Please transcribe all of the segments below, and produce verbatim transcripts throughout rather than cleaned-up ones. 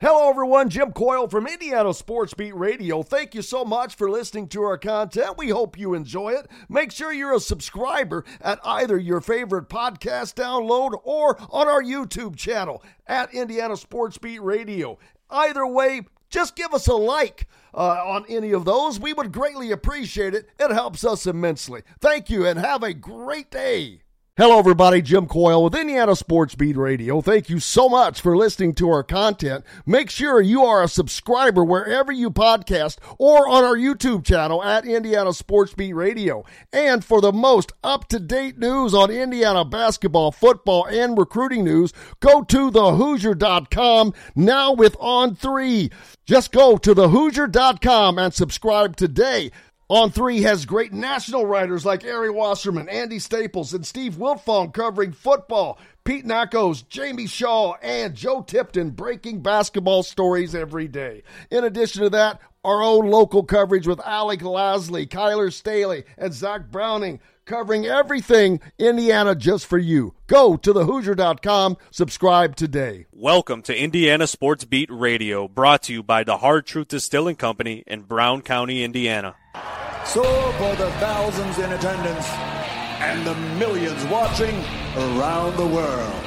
Hello, everyone. Jim Coyle from Indiana Sports Beat Radio. Thank you so much for listening to our content. We hope you enjoy it. Make sure you're a subscriber at either your favorite podcast download or on our YouTube channel at Indiana Sports Beat Radio. Either way, just give us a like uh, on any of those. We would greatly appreciate it. It helps us immensely. Thank you, and have a great day. Hello, everybody. Jim Coyle with Indiana Sports Beat Radio. Thank you so much for listening to our content. Make sure you are a subscriber wherever you podcast or on our YouTube channel at Indiana Sports Beat Radio. And for the most up-to-date news on Indiana basketball, football, and recruiting news, go to the hoosier dot com, now with On three. Just go to the hoosier dot com and subscribe today. On three has great national writers like Ari Wasserman, Andy Staples, and Steve Wiltfong covering football. Pete Nackos, Jamie Shaw, and Joe Tipton breaking basketball stories every day. In addition to that, our own local coverage with Alec Lasley, Kyler Staley, and Zach Browning covering everything Indiana just for you. Go to the hoosier dot com, subscribe today. Welcome to Indiana Sports Beat Radio, brought to you by the Hard Truth Distilling Company in Brown County, Indiana. So for the thousands in attendance and the millions watching around the world,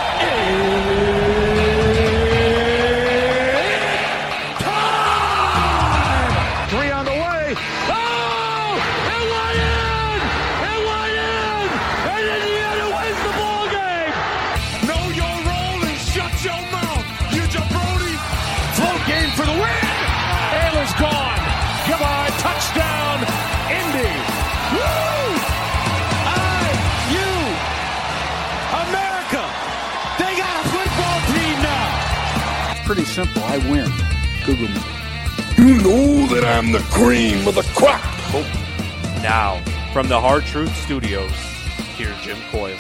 it's time! Three on the way. Oh! It went in! It went in! And Indiana wins the ball game! Know your role and shut your mouth, you jabroni! Float game for the win! Ayler's gone! Come on, touchdown, Indy! Woo! I, you, America, they got a football team now! It's pretty simple. I win. Google me. You know that I'm the cream of the crop. Oh. Now, from the Hard Truth Studios, here's Jim Coyle.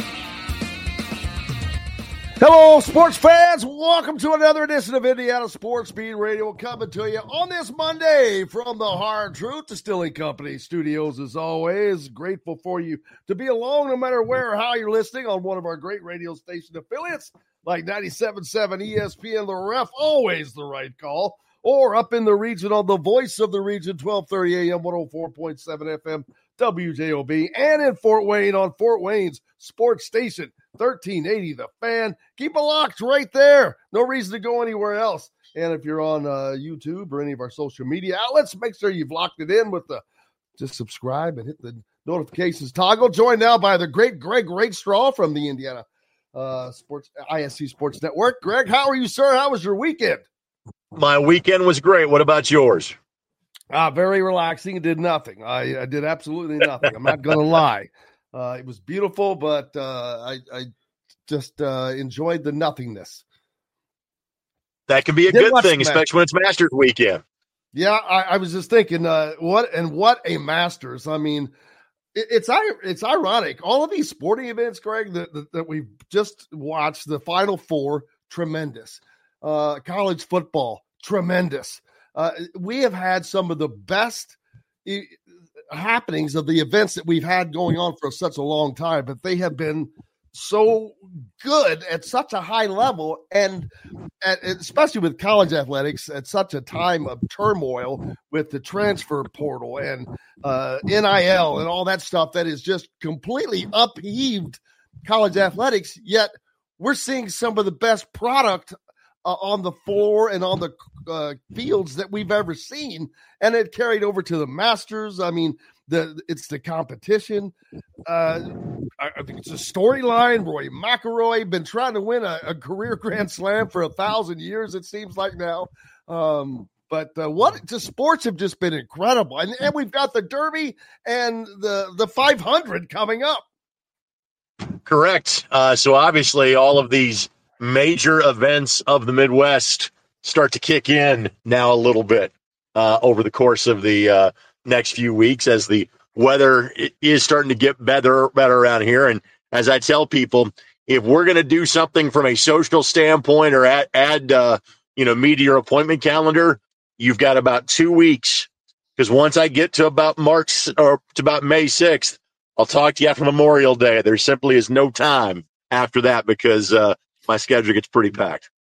Hello, sports fans. Welcome to another edition of Indiana Sports Beat Radio, coming to you on this Monday from the Hard Truth Distilling Company studios. As always, grateful for you to be along no matter where or how you're listening on one of our great radio station affiliates like ninety-seven point seven E S P N, The Ref, always the right call, or up in the region on the voice of the region, twelve thirty A M, one oh four point seven F M, W J O B, and in Fort Wayne on Fort Wayne's sports station, thirteen eighty The Fan. Keep it locked right there. No reason to go anywhere else. And if you're on uh, YouTube or any of our social media outlets, make sure you've locked it in with the just subscribe and hit the notifications toggle. Joined now by the great Greg Rakestraw from the Indiana uh, Sports I S C Sports Network. Greg, how are you, sir? How was your weekend? My weekend was great. What about yours? Ah, very relaxing. Did nothing. I, I did absolutely nothing. I'm not going to lie. Uh, it was beautiful, but uh, I, I just uh, enjoyed the nothingness. That can be a Did good thing, Masters. especially when it's Masters weekend. Yeah, I, I was just thinking, uh, what and what a Masters. I mean, it, it's it's ironic. All of these sporting events, Greg, that, that, that we've just watched, the Final Four, tremendous. Uh, college football, tremendous. Uh, we have had some of the best e- happenings of the events that we've had going on for such a long time, but they have been so good at such a high level, and at, especially with college athletics at such a time of turmoil with the transfer portal and uh, N I L and all that stuff that is just completely upheaved college athletics, yet we're seeing some of the best product Uh, on the floor and on the uh, fields that we've ever seen, and it carried over to the Masters. I mean, the it's the competition. Uh, I, I think it's a storyline. Rory McIlroy been trying to win a, a career Grand Slam for a thousand years. It seems like now, um, but uh, what just sports have just been incredible, and, and we've got the Derby and the the five hundred coming up. Correct. Uh, so obviously, all of these major events of the Midwest start to kick in now a little bit uh, over the course of the uh, next few weeks as the weather is starting to get better, better around here. And as I tell people, if we're going to do something from a social standpoint or add, add uh, you know, meet your appointment calendar, you've got about two weeks. Because once I get to about March or to about May sixth, I'll talk to you after Memorial Day. There simply is no time after that because uh, my schedule gets pretty packed.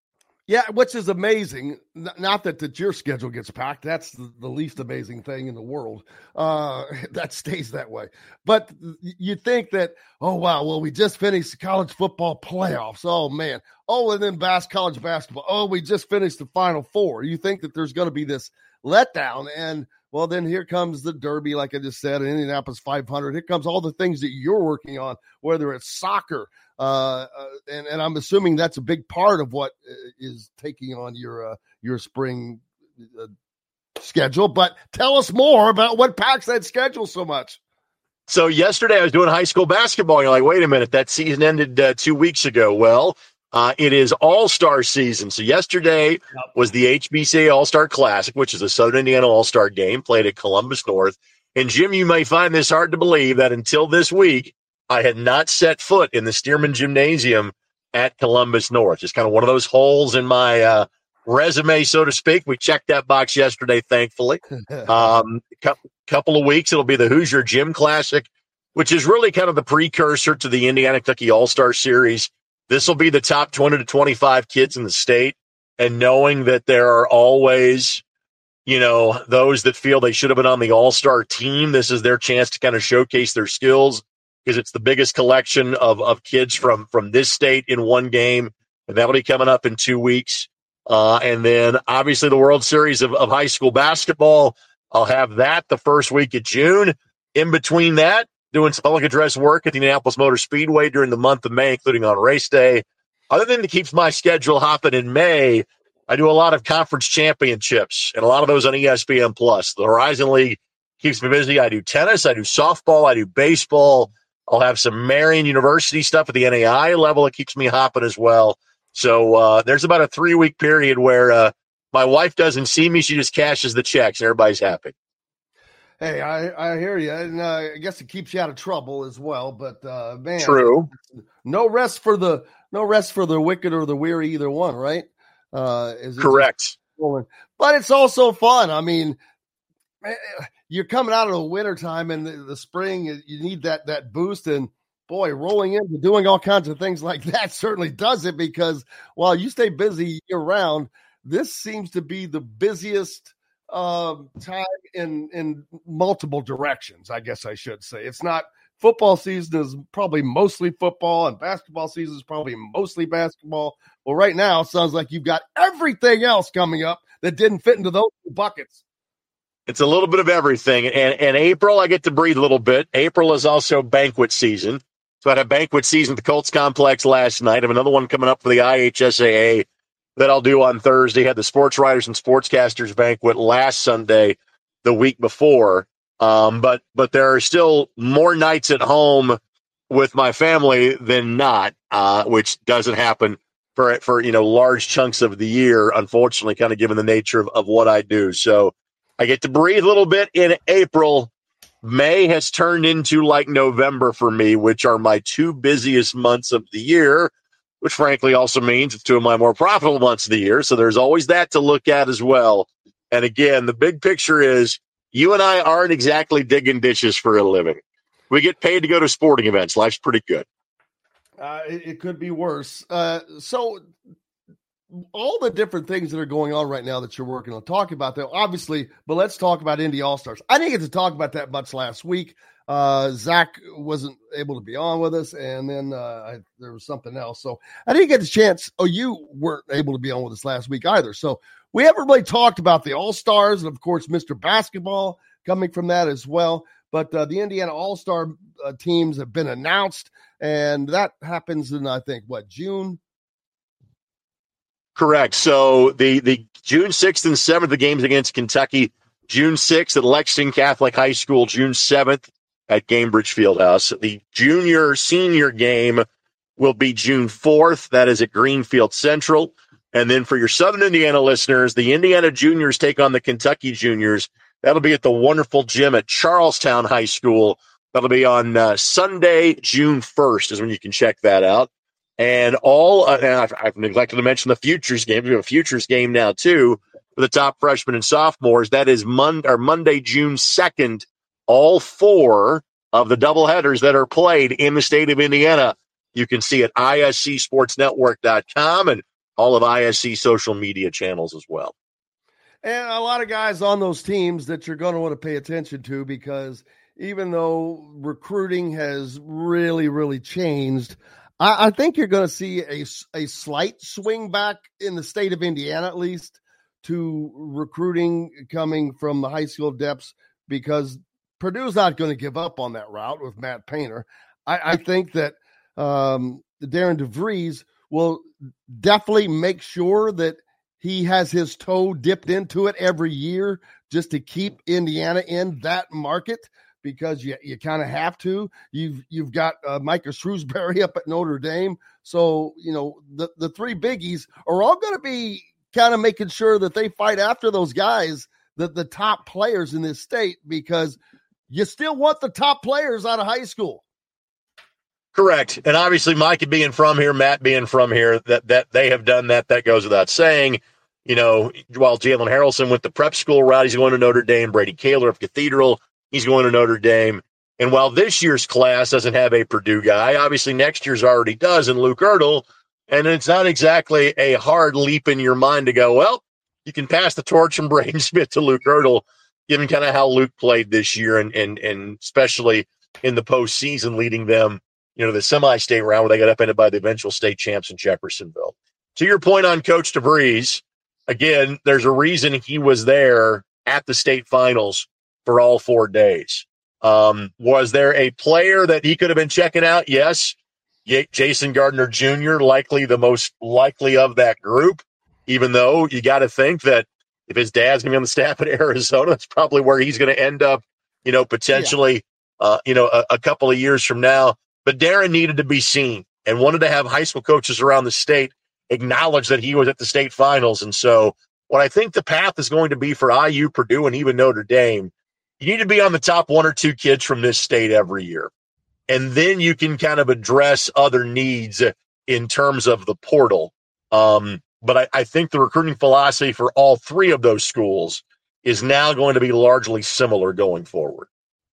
Yeah, which is amazing. N- Not that, that your schedule gets packed. That's the, the least amazing thing in the world. Uh, that stays that way. But you think that, oh, wow, well, we just finished the college football playoffs. Oh, man. Oh, and then bas- college basketball. Oh, we just finished the Final Four. You think that there's going to be this letdown. And, well, then here comes the Derby, like I just said, in Indianapolis five hundred. Here comes all the things that you're working on, whether it's soccer, Uh, uh, and, and I'm assuming that's a big part of what is taking on your uh, your spring uh, schedule. But tell us more about what packs that schedule so much. So yesterday I was doing high school basketball. You're like, wait a minute, that season ended uh, two weeks ago. Well, uh, it is All-Star season. So yesterday was the H B C A All-Star Classic, which is a Southern Indiana All-Star game played at Columbus North. And Jim, you may find this hard to believe that until this week, I had not set foot in the Stearman Gymnasium at Columbus North. Just kind of one of those holes in my uh, resume, so to speak. We checked that box yesterday, thankfully. Um, a couple of weeks, it'll be the Hoosier Gym Classic, which is really kind of the precursor to the Indiana Kentucky All-Star Series. This will be the top twenty to twenty-five kids in the state. And knowing that there are always, you know, those that feel they should have been on the All-Star team, this is their chance to kind of showcase their skills, because it's the biggest collection of, of kids from, from this state in one game, and that'll be coming up in two weeks. Uh, and then, obviously, the World Series of, of high school basketball, I'll have that the first week of June. In between that, doing some public address work at the Indianapolis Motor Speedway during the month of May, including on race day. Other thing that keeps my schedule hopping in May, I do a lot of conference championships, and a lot of those on E S P N Plus. The Horizon League keeps me busy. I do tennis, I do softball, I do baseball. I'll have some Marion University stuff at the N A I A level that keeps me hopping as well. So uh, there's about a three-week period where uh, my wife doesn't see me. She just cashes the checks, and everybody's happy. Hey, I, I hear you. And uh, I guess it keeps you out of trouble as well. But, uh, man. True. No rest for the no rest for the wicked or the weary, either one, right? Uh, is it Correct. But it's also fun. I mean, you're coming out of the wintertime and the, the spring, you need that that boost. And, boy, rolling into doing all kinds of things like that certainly does it, because while you stay busy year-round, this seems to be the busiest uh, time in, in multiple directions, I guess I should say. It's not – football season is probably mostly football, and basketball season is probably mostly basketball. Well, right now it sounds like you've got everything else coming up that didn't fit into those buckets. It's a little bit of everything. And, and April, I get to breathe a little bit. April is also banquet season. So I had a banquet season at the Colts Complex last night. I have another one coming up for the I H S A A that I'll do on Thursday. Had the Sports Writers and Sportscasters banquet last Sunday, the week before. Um, but but there are still more nights at home with my family than not, uh, which doesn't happen for, for you know large chunks of the year, unfortunately, kind of given the nature of, of what I do. So I get to breathe a little bit in April. May has turned into like November for me, which are my two busiest months of the year, which frankly also means it's two of my more profitable months of the year. So there's always that to look at as well. And again, the big picture is you and I aren't exactly digging ditches for a living. We get paid to go to sporting events. Life's pretty good. Uh, it, it could be worse. Uh, so all the different things that are going on right now that you're working on, talk about that, obviously, but let's talk about Indy All-Stars. I didn't get to talk about that much last week. Uh, Zach wasn't able to be on with us, and then uh, I, there was something else. So I didn't get the chance. Oh, you weren't able to be on with us last week either. So we haven't really talked about the All-Stars, and, of course, Mister Basketball coming from that as well. But uh, the Indiana All-Star uh, teams have been announced, and that happens in, I think, what, June? Correct. So the, the June sixth and seventh, the games against Kentucky. June sixth at Lexington Catholic High School. June seventh at Cambridge Fieldhouse. The junior senior game will be June fourth. That is at Greenfield Central. And then for your Southern Indiana listeners, the Indiana juniors take on the Kentucky juniors. That'll be at the wonderful gym at Charlestown High School. That'll be on uh, Sunday, June first is when you can check that out. And all, uh, and I've, I've neglected to mention the Futures game. We have a Futures game now, too, for the top freshmen and sophomores. That is Monday, or Monday, June second. All four of the doubleheaders that are played in the state of Indiana, you can see at I S C sports network dot com. And all of I S C social media channels as well. And a lot of guys on those teams that you're going to want to pay attention to, because even though recruiting has really, really changed, I, I think you're going to see a, a slight swing back in the state of Indiana, at least, to recruiting coming from the high school depths, because Purdue's not going to give up on that route with Matt Painter. I, I think that um, Darren DeVries will definitely make sure that he has his toe dipped into it every year just to keep Indiana in that market, because you, you kind of have to. You've you've got uh, Micah Shrewsbury up at Notre Dame. So, you know, the, the three biggies are all going to be kind of making sure that they fight after those guys, the, the top players in this state, because you still want the top players out of high school. Correct. And obviously Micah being from here, Matt being from here, that, that they have done that. That goes without saying. You know, while Jalen Harrelson went the prep school route, he's going to Notre Dame. Brady Kaler of Cathedral, he's going to Notre Dame. And while this year's class doesn't have a Purdue guy, obviously next year's already does in Luke Ertl. And it's not exactly a hard leap in your mind to go, well, you can pass the torch from Braden Smith to Luke Ertl, given kind of how Luke played this year, and and and especially in the postseason, leading them, you know, the semi-state round where they got upended by the eventual state champs in Jeffersonville. To your point on Coach DeVries, again, there's a reason he was there at the state finals for all four days. Um, was there a player that he could have been checking out? Yes. J- Jason Gardner Junior, likely the most likely of that group, even though you got to think that if his dad's going to be on the staff at Arizona, that's probably where he's going to end up, you know, potentially, yeah. uh, you know, a, a couple of years from now. But Darren needed to be seen and wanted to have high school coaches around the state acknowledge that he was at the state finals. And so what I think the path is going to be for I U, Purdue, and even Notre Dame, you need to be on the top one or two kids from this state every year. And then you can kind of address other needs in terms of the portal. Um, but I, I think the recruiting philosophy for all three of those schools is now going to be largely similar going forward.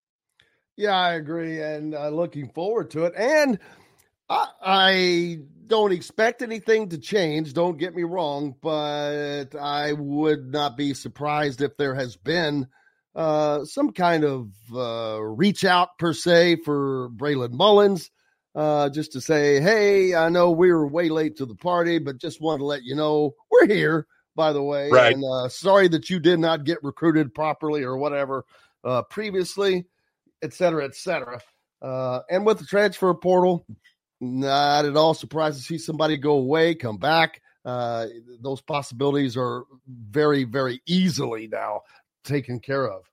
Yeah, I agree. And uh, looking forward to it. And I, I don't expect anything to change. Don't get me wrong, but I would not be surprised if there has been uh, some kind of uh, reach out per se for Braylon Mullins, uh, just to say, hey, I know we were way late to the party, but just wanted to let you know we're here, by the way. Right. And uh, sorry that you did not get recruited properly or whatever uh, previously, et cetera, et cetera. Uh, and with the transfer portal, not at all surprised to see somebody go away, come back. Uh, those possibilities are very, very easily now taken care of.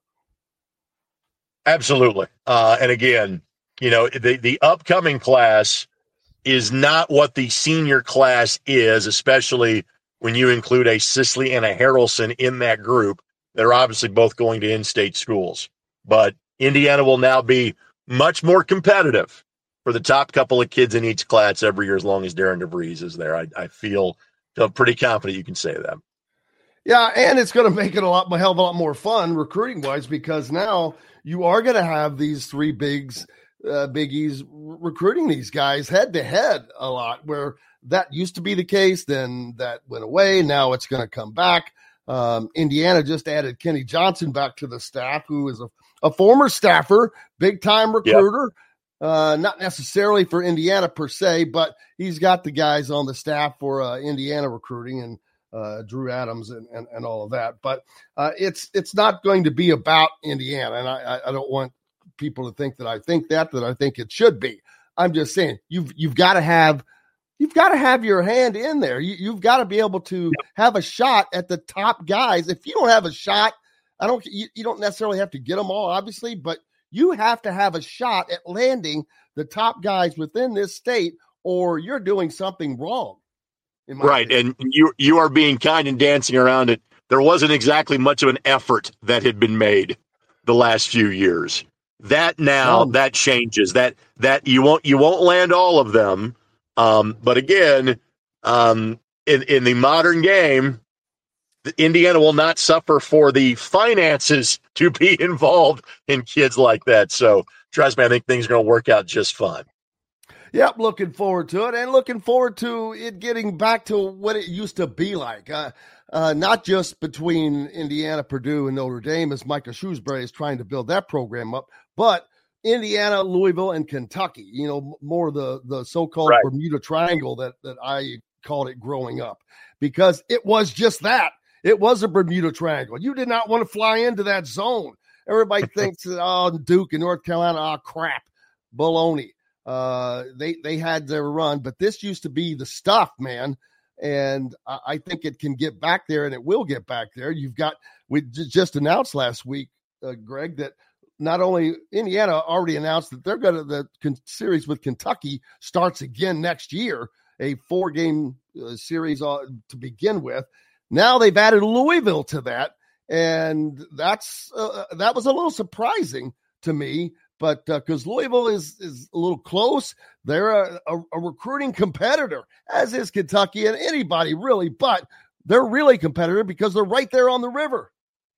Absolutely. Uh, and again, you know, the, the upcoming class is not what the senior class is, especially when you include a Sisley and a Harrelson in that group. They're obviously both going to in-state schools. But Indiana will now be much more competitive for the top couple of kids in each class every year, as long as Darren DeVries is there. I, I feel, feel pretty confident you can say that. Yeah, and it's going to make it a lot, a hell of a lot more fun recruiting-wise, because now you are going to have these three bigs, uh, biggies recruiting these guys head-to-head a lot, where that used to be the case, then that went away. Now it's going to come back. Um, Indiana just added Kenny Johnson back to the staff, who is a, a former staffer, big-time recruiter. Yep. Uh, not necessarily for Indiana per se, but he's got the guys on the staff for uh, Indiana recruiting, and uh, Drew Adams and, and, and all of that. But uh, it's it's not going to be about Indiana, and I, I don't want people to think that I think that, that I think it should be. I'm just saying you've you've got to have you've got to have your hand in there. You, you've got to be able to have a shot at the top guys. If you don't have a shot, I don't you, you don't necessarily have to get them all, obviously, but you have to have a shot at landing the top guys within this state, or you're doing something wrong. Right, opinion. And you you are being kind and dancing around it. There wasn't exactly much of an effort that had been made the last few years. That now um, that changes. That that you won't you won't land all of them. Um, but again, um, in in the modern game, Indiana will not suffer for the finances to be involved in kids like that. So trust me, I think things are going to work out just fine. Yep, looking forward to it, and looking forward to it getting back to what it used to be like. Uh, uh, not just between Indiana, Purdue, and Notre Dame, as Micah Shrewsbury is trying to build that program up, but Indiana, Louisville, and Kentucky. You know, more the the so-called Right. Bermuda Triangle that that I called it growing up, because it was just that. It was a Bermuda Triangle. You did not want to fly into that zone. Everybody thinks, oh, Duke and North Carolina, oh, crap, baloney. Uh, they they had their run, but this used to be the stuff, man. And I, I think it can get back there, and it will get back there. You've got we j- just announced last week, uh, Greg, that not only Indiana already announced that they're going to the con- series with Kentucky starts again next year, a four game uh, series uh, to begin with. Now they've added Louisville to that, and that's uh, that was a little surprising to me. But because uh, Louisville is is a little close, they're a, a, a recruiting competitor, as is Kentucky and anybody really. But they're really competitive because they're right there on the river.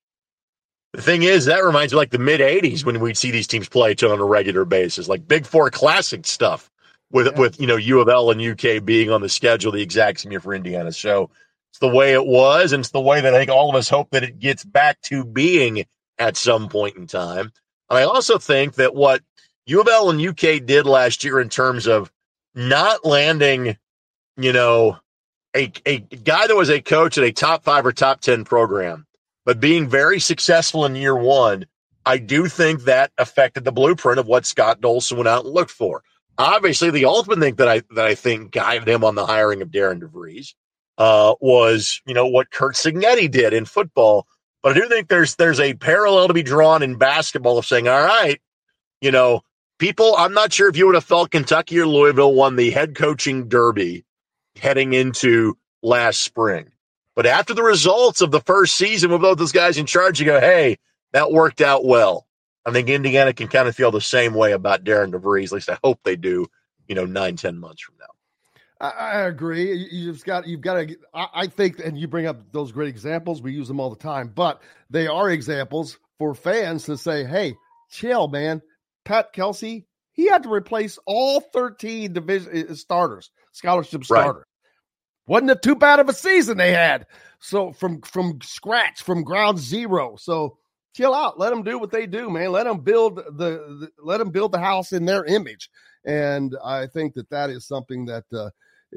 The thing is, that reminds me like the mid eighties when we'd see these teams play each other on a regular basis, like Big Four Classic stuff with, Yeah. with you know, U of L and U K being on the schedule the exact same year for Indiana. So it's the way it was, and it's the way that I think all of us hope that it gets back to being at some point in time. And I also think that what U of L and U K did last year in terms of not landing, you know, a, a guy that was a coach at a top five or top ten program, but being very successful in year one, I do think that affected the blueprint of what Scott Dolson went out and looked for. Obviously, the ultimate thing that I that I think guided him on the hiring of Darren DeVries uh, was, you know, what Curt Cignetti did in football. But I do think there's there's a parallel to be drawn in basketball of saying, all right, you know, people, I'm not sure if you would have felt Kentucky or Louisville won the head coaching derby heading into last spring. But after the results of the first season with both those guys in charge, you go, hey, that worked out well. I think Indiana can kind of feel the same way about Darren DeVries. At least I hope they do, you know, nine, ten months from now. I, I agree. You've got, you've got to, I, I think, and you bring up those great examples. We use them all the time, but they are examples for fans to say, hey, chill, man. Pat Kelsey, he had to replace all thirteen division starters, scholarship starters. Right. Wasn't it too bad of a season they had? So from, from scratch, from ground zero. So chill out. Let them do what they do, man. Let them build the, the let them build the house in their image. And I think that that is something that uh,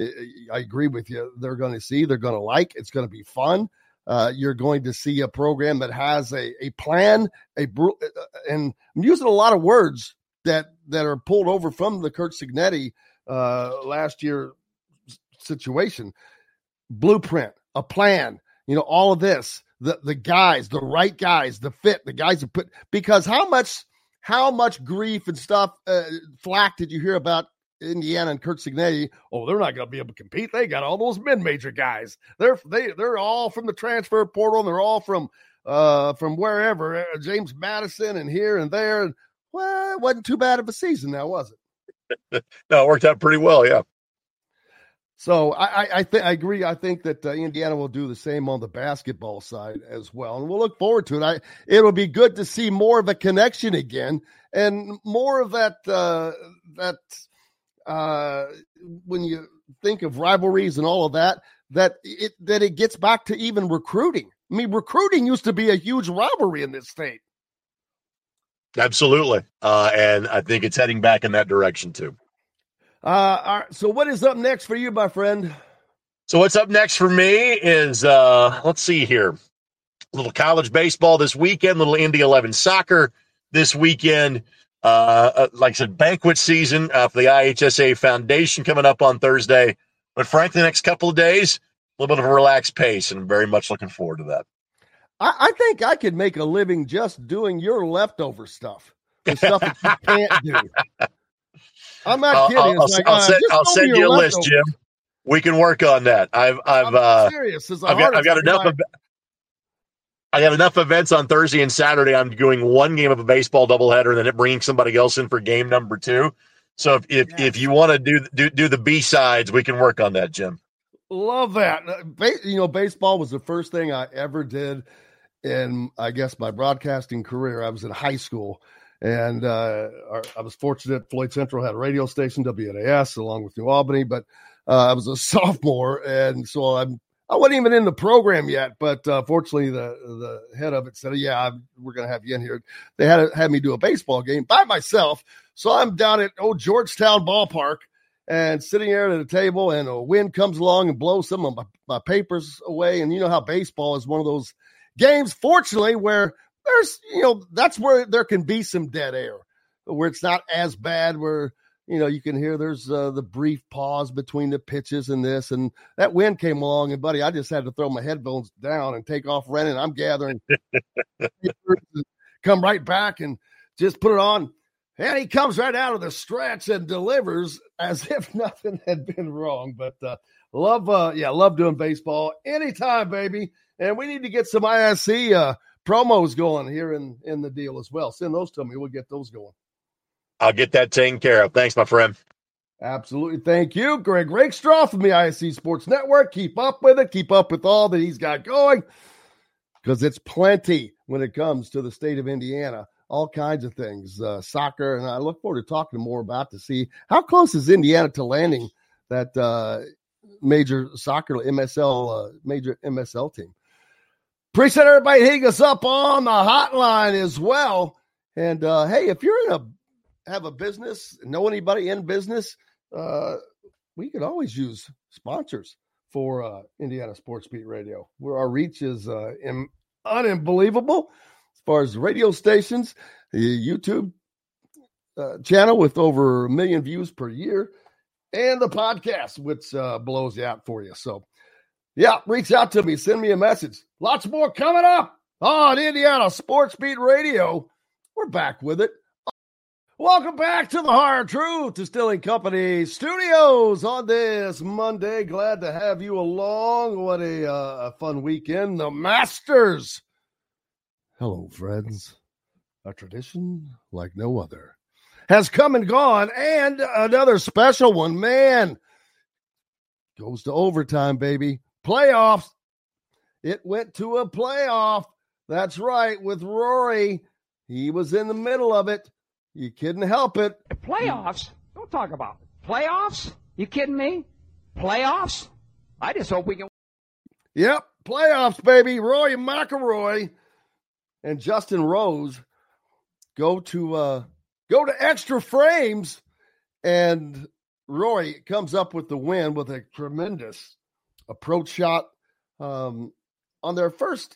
I agree with you. They're going to see, they're going to like. It's going to be fun. Uh, you're going to see a program that has a, a plan, a and I'm using a lot of words that, that are pulled over from the Curt Cignetti uh, last year situation. Blueprint, a plan, you know, all of this, the, the guys, the right guys, the fit, the guys that put, because how much, how much grief and stuff, uh, flack did you hear about Indiana and Curt Cignetti? Oh, they're not going to be able to compete. They got all those mid-major guys. They're they they're all from the transfer portal. And they're all from uh from wherever. Uh, James Madison and here and there. And well, it wasn't too bad of a season now, was it? No, it worked out pretty well. Yeah. So I I, I think I agree. I think that uh, Indiana will do the same on the basketball side as well, and we'll look forward to it. I it'll be good to see more of a connection again and more of that uh, that. Uh, when you think of rivalries and all of that, that it that it gets back to even recruiting. I mean, recruiting used to be a huge rivalry in this state. Absolutely, uh, and I think it's heading back in that direction too. Uh, all right, so what is up next for you, my friend? So what's up next for me is uh, let's see here, a little college baseball this weekend, little Indy eleven soccer this weekend. Uh, like I said, banquet season uh, for the I H S A Foundation coming up on Thursday. But frankly, the next couple of days, a little bit of a relaxed pace, and I'm very much looking forward to that. I, I think I could make a living just doing your leftover stuff, the stuff that you can't do. I'm not I'll, kidding. I'll, It's like, I'll, uh, send, I'll send you a leftovers. list, Jim. We can work on that. I've, I've, I'm uh, serious. It's I've got, I've got enough of. I got enough events on Thursday and Saturday. I'm doing one game of a baseball doubleheader and then bringing somebody else in for game number two. So if if, yes. if you want to do, do do the B sides, we can work on that, Jim. Love that. You know, baseball was the first thing I ever did in, I guess, my broadcasting career. I was in high school, And uh, our, I was fortunate Floyd Central had a radio station, W N A S, along with New Albany, but uh, I was a sophomore, and so I'm, I wasn't even in the program yet, but uh, fortunately the the head of it said, yeah, I'm, we're going to have you in here. They had, had me do a baseball game by myself, so I'm down at old Georgetown Ballpark and sitting there at a table, and a wind comes along and blows some of my, my papers away, and you know how baseball is one of those games, fortunately, where there's, you know, that's where there can be some dead air, where it's not as bad, where, you know, you can hear there's uh, the brief pause between the pitches and this, and that wind came along, and buddy, I just had to throw my headphones down and take off running. I'm gathering, come right back and just put it on. And he comes right out of the stretch and delivers as if nothing had been wrong. But uh, love, uh, yeah, love doing baseball anytime, baby. And we need to get some I S C uh, promos going here in, in the deal as well. Send those to me. We'll get those going. I'll get that taken care of. Thanks, my friend. Absolutely. Thank you. Greg Rakestraw from the I S C Sports Network. Keep up with it. Keep up with all that he's got going, because it's plenty when it comes to the state of Indiana. All kinds of things, uh, soccer, and I look forward to talking more about to see how close is Indiana to landing that uh, major soccer M S L, uh, major M S L team. Appreciate everybody hitting us up on the hotline as well. And uh, hey, if you're in a have a business, know anybody in business, uh, we could always use sponsors for uh, Indiana Sports Beat Radio, where our reach is uh, in, unbelievable. As far as radio stations, the YouTube uh, channel with over a million views per year, and the podcast, which uh, blows you out for you. So, yeah, reach out to me. Send me a message. Lots more coming up on Indiana Sports Beat Radio. We're back with it. Welcome back to the Hard Truth Distilling Company studios on this Monday. Glad to have you along. What a, uh, a fun weekend. The Masters. Hello, friends. A tradition like no other has come and gone, and another special one, man, goes to overtime, baby. Playoffs. It went to a playoff. That's right, with Rory. He was in the middle of it. You couldn't help it. Playoffs? Don't talk about it. Playoffs? You kidding me? Playoffs? I just hope we can. Yep, playoffs, baby. Rory McIlroy and Justin Rose go to uh, go to extra frames, and Rory comes up with the win with a tremendous approach shot um, on their first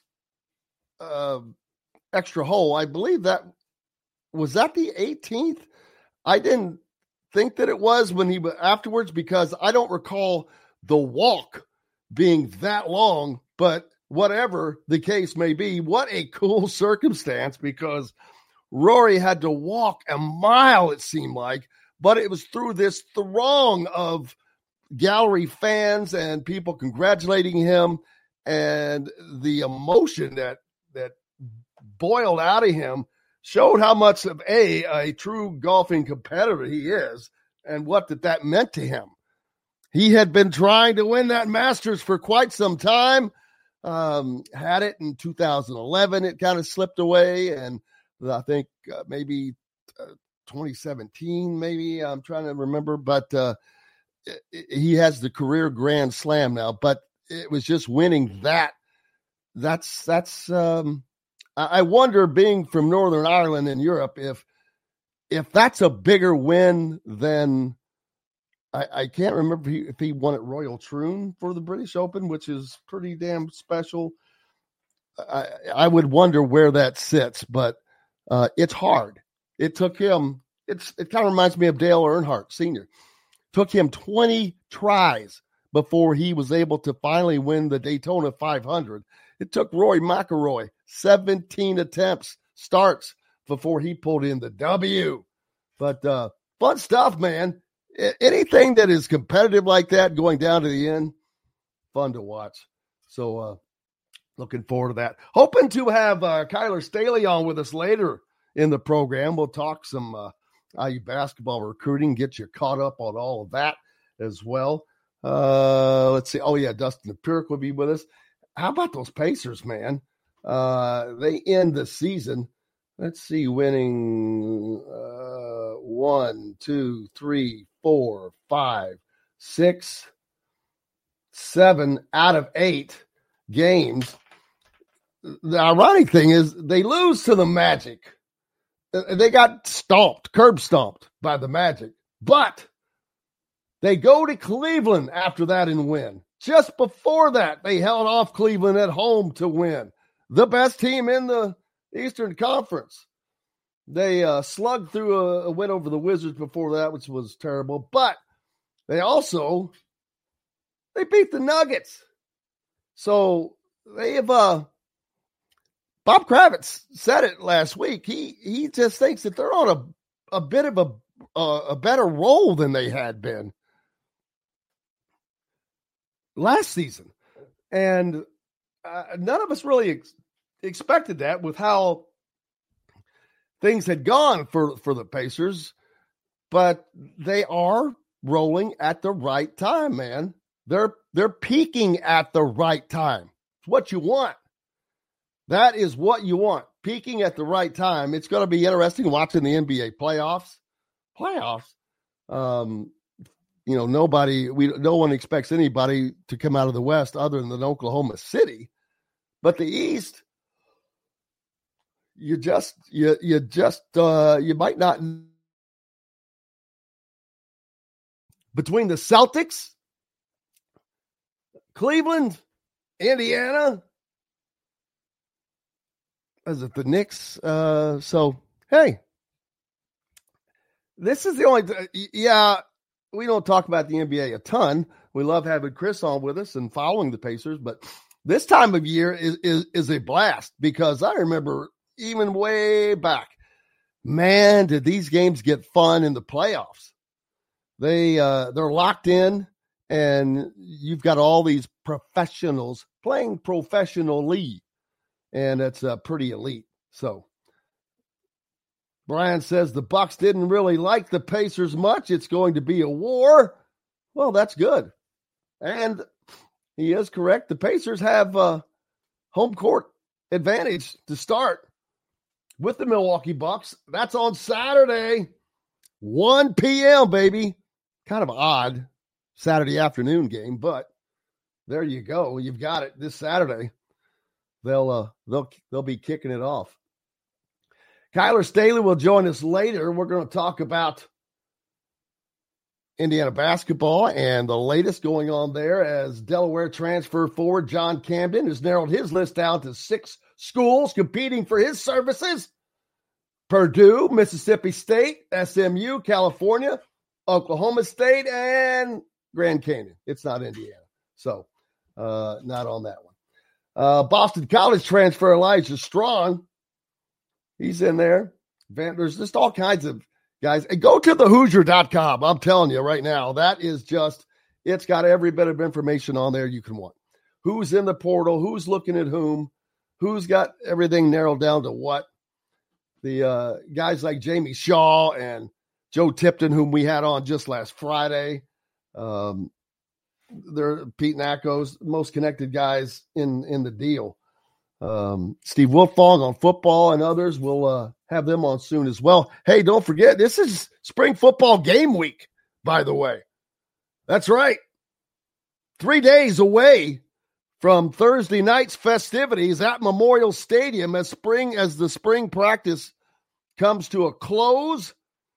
uh, extra hole. I believe that was that the eighteenth. I didn't think that it was when he afterwards, because I don't recall the walk being that long, but whatever the case may be, what a cool circumstance, because Rory had to walk a mile, it seemed like, but it was through this throng of gallery fans and people congratulating him, and the emotion that that boiled out of him showed how much of a a true golfing competitor he is, and what that that meant to him. He had been trying to win that Masters for quite some time. Um, had it in two thousand eleven. It kind of slipped away, and I think uh, maybe uh, twenty seventeen, maybe. I'm trying to remember, but uh, it, it, he has the career Grand Slam now. But it was just winning that. That's that's. Um, I, I wonder, being from Northern Ireland in Europe, if if that's a bigger win than. I, I can't remember if he, if he won at Royal Troon for the British Open, which is pretty damn special. I, I would wonder where that sits, but uh, it's hard. It took him, it's it kind of reminds me of Dale Earnhardt Senior Took him twenty tries before he was able to finally win the Daytona five hundred. It took Rory McIlroy seventeen attempts, starts, before he pulled in the W. But uh, fun stuff, man. Anything that is competitive like that, going down to the end, fun to watch. So uh, looking forward to that. Hoping to have uh, Kyler Staley on with us later in the program. We'll talk some uh, I U basketball recruiting, get you caught up on all of that as well. Uh, let's see. Oh, yeah, Dustin Empiric will be with us. How about those Pacers, man? Uh, they end the season let's see, winning uh, one, two, three, four, five, six, seven out of eight games. The ironic thing is they lose to the Magic. They got stomped, curb stomped by the Magic, but they go to Cleveland after that and win. Just before that, they held off Cleveland at home to win. The best team in the Eastern Conference. They uh, slugged through a, a win over the Wizards before that, which was terrible. But they also, they beat the Nuggets. So they have, uh, Bob Kravitz said it last week. He he just thinks that they're on a, a bit of a, a, a better roll than they had been last season. And uh, none of us really ex- expected that with how things had gone for, for the Pacers, but they are rolling at the right time, man. They're they're peaking at the right time. It's what you want. That is what you want. Peaking at the right time. It's going to be interesting watching the N B A playoffs. Playoffs. Um, you know, nobody, we no one expects anybody to come out of the West other than Oklahoma City. But the East, you just, you you just, uh, you might not. Between the Celtics, Cleveland, Indiana, is it the Knicks? Uh, so, hey, this is the only, yeah, we don't talk about the N B A a ton. We love having Chris on with us and following the Pacers, but this time of year is, is, is a blast because I remember even way back, man, did these games get fun in the playoffs. They, uh, they're locked in and you've got all these professionals playing professionally. And it's uh, pretty elite. So Brian says the Bucks didn't really like the Pacers much. It's going to be a war. Well, that's good. And he is correct. The Pacers have uh, home court advantage to start with the Milwaukee Bucks. That's on Saturday, one p.m., baby. Kind of odd Saturday afternoon game, but there you go. You've got it this Saturday. They'll uh, they'll they'll be kicking it off. Kyler Staley will join us later. We're going to talk about Indiana basketball and the latest going on there as Delaware transfer forward John Camden has narrowed his list down to six schools competing for his services. Purdue, Mississippi State, S M U, California, Oklahoma State, and Grand Canyon. It's not Indiana. So uh, not on that one. Uh, Boston College transfer Elijah Strong. He's in there. There's just all kinds of guys. And go to the Hoosier dot com. I'm telling you right now, that is just, it's got every bit of information on there you can want. Who's in the portal, who's looking at whom, who's got everything narrowed down to what. The uh, guys like Jamie Shaw and Joe Tipton, whom we had on just last Friday. Um, they're Pete Nacos, most connected guys in, in the deal. Um, Steve Wilfong on football and others. We'll uh, have them on soon as well. Hey, don't forget, this is spring football game week, by the way. That's right. Three days away from Thursday night's festivities at Memorial Stadium as spring as the spring practice comes to a close.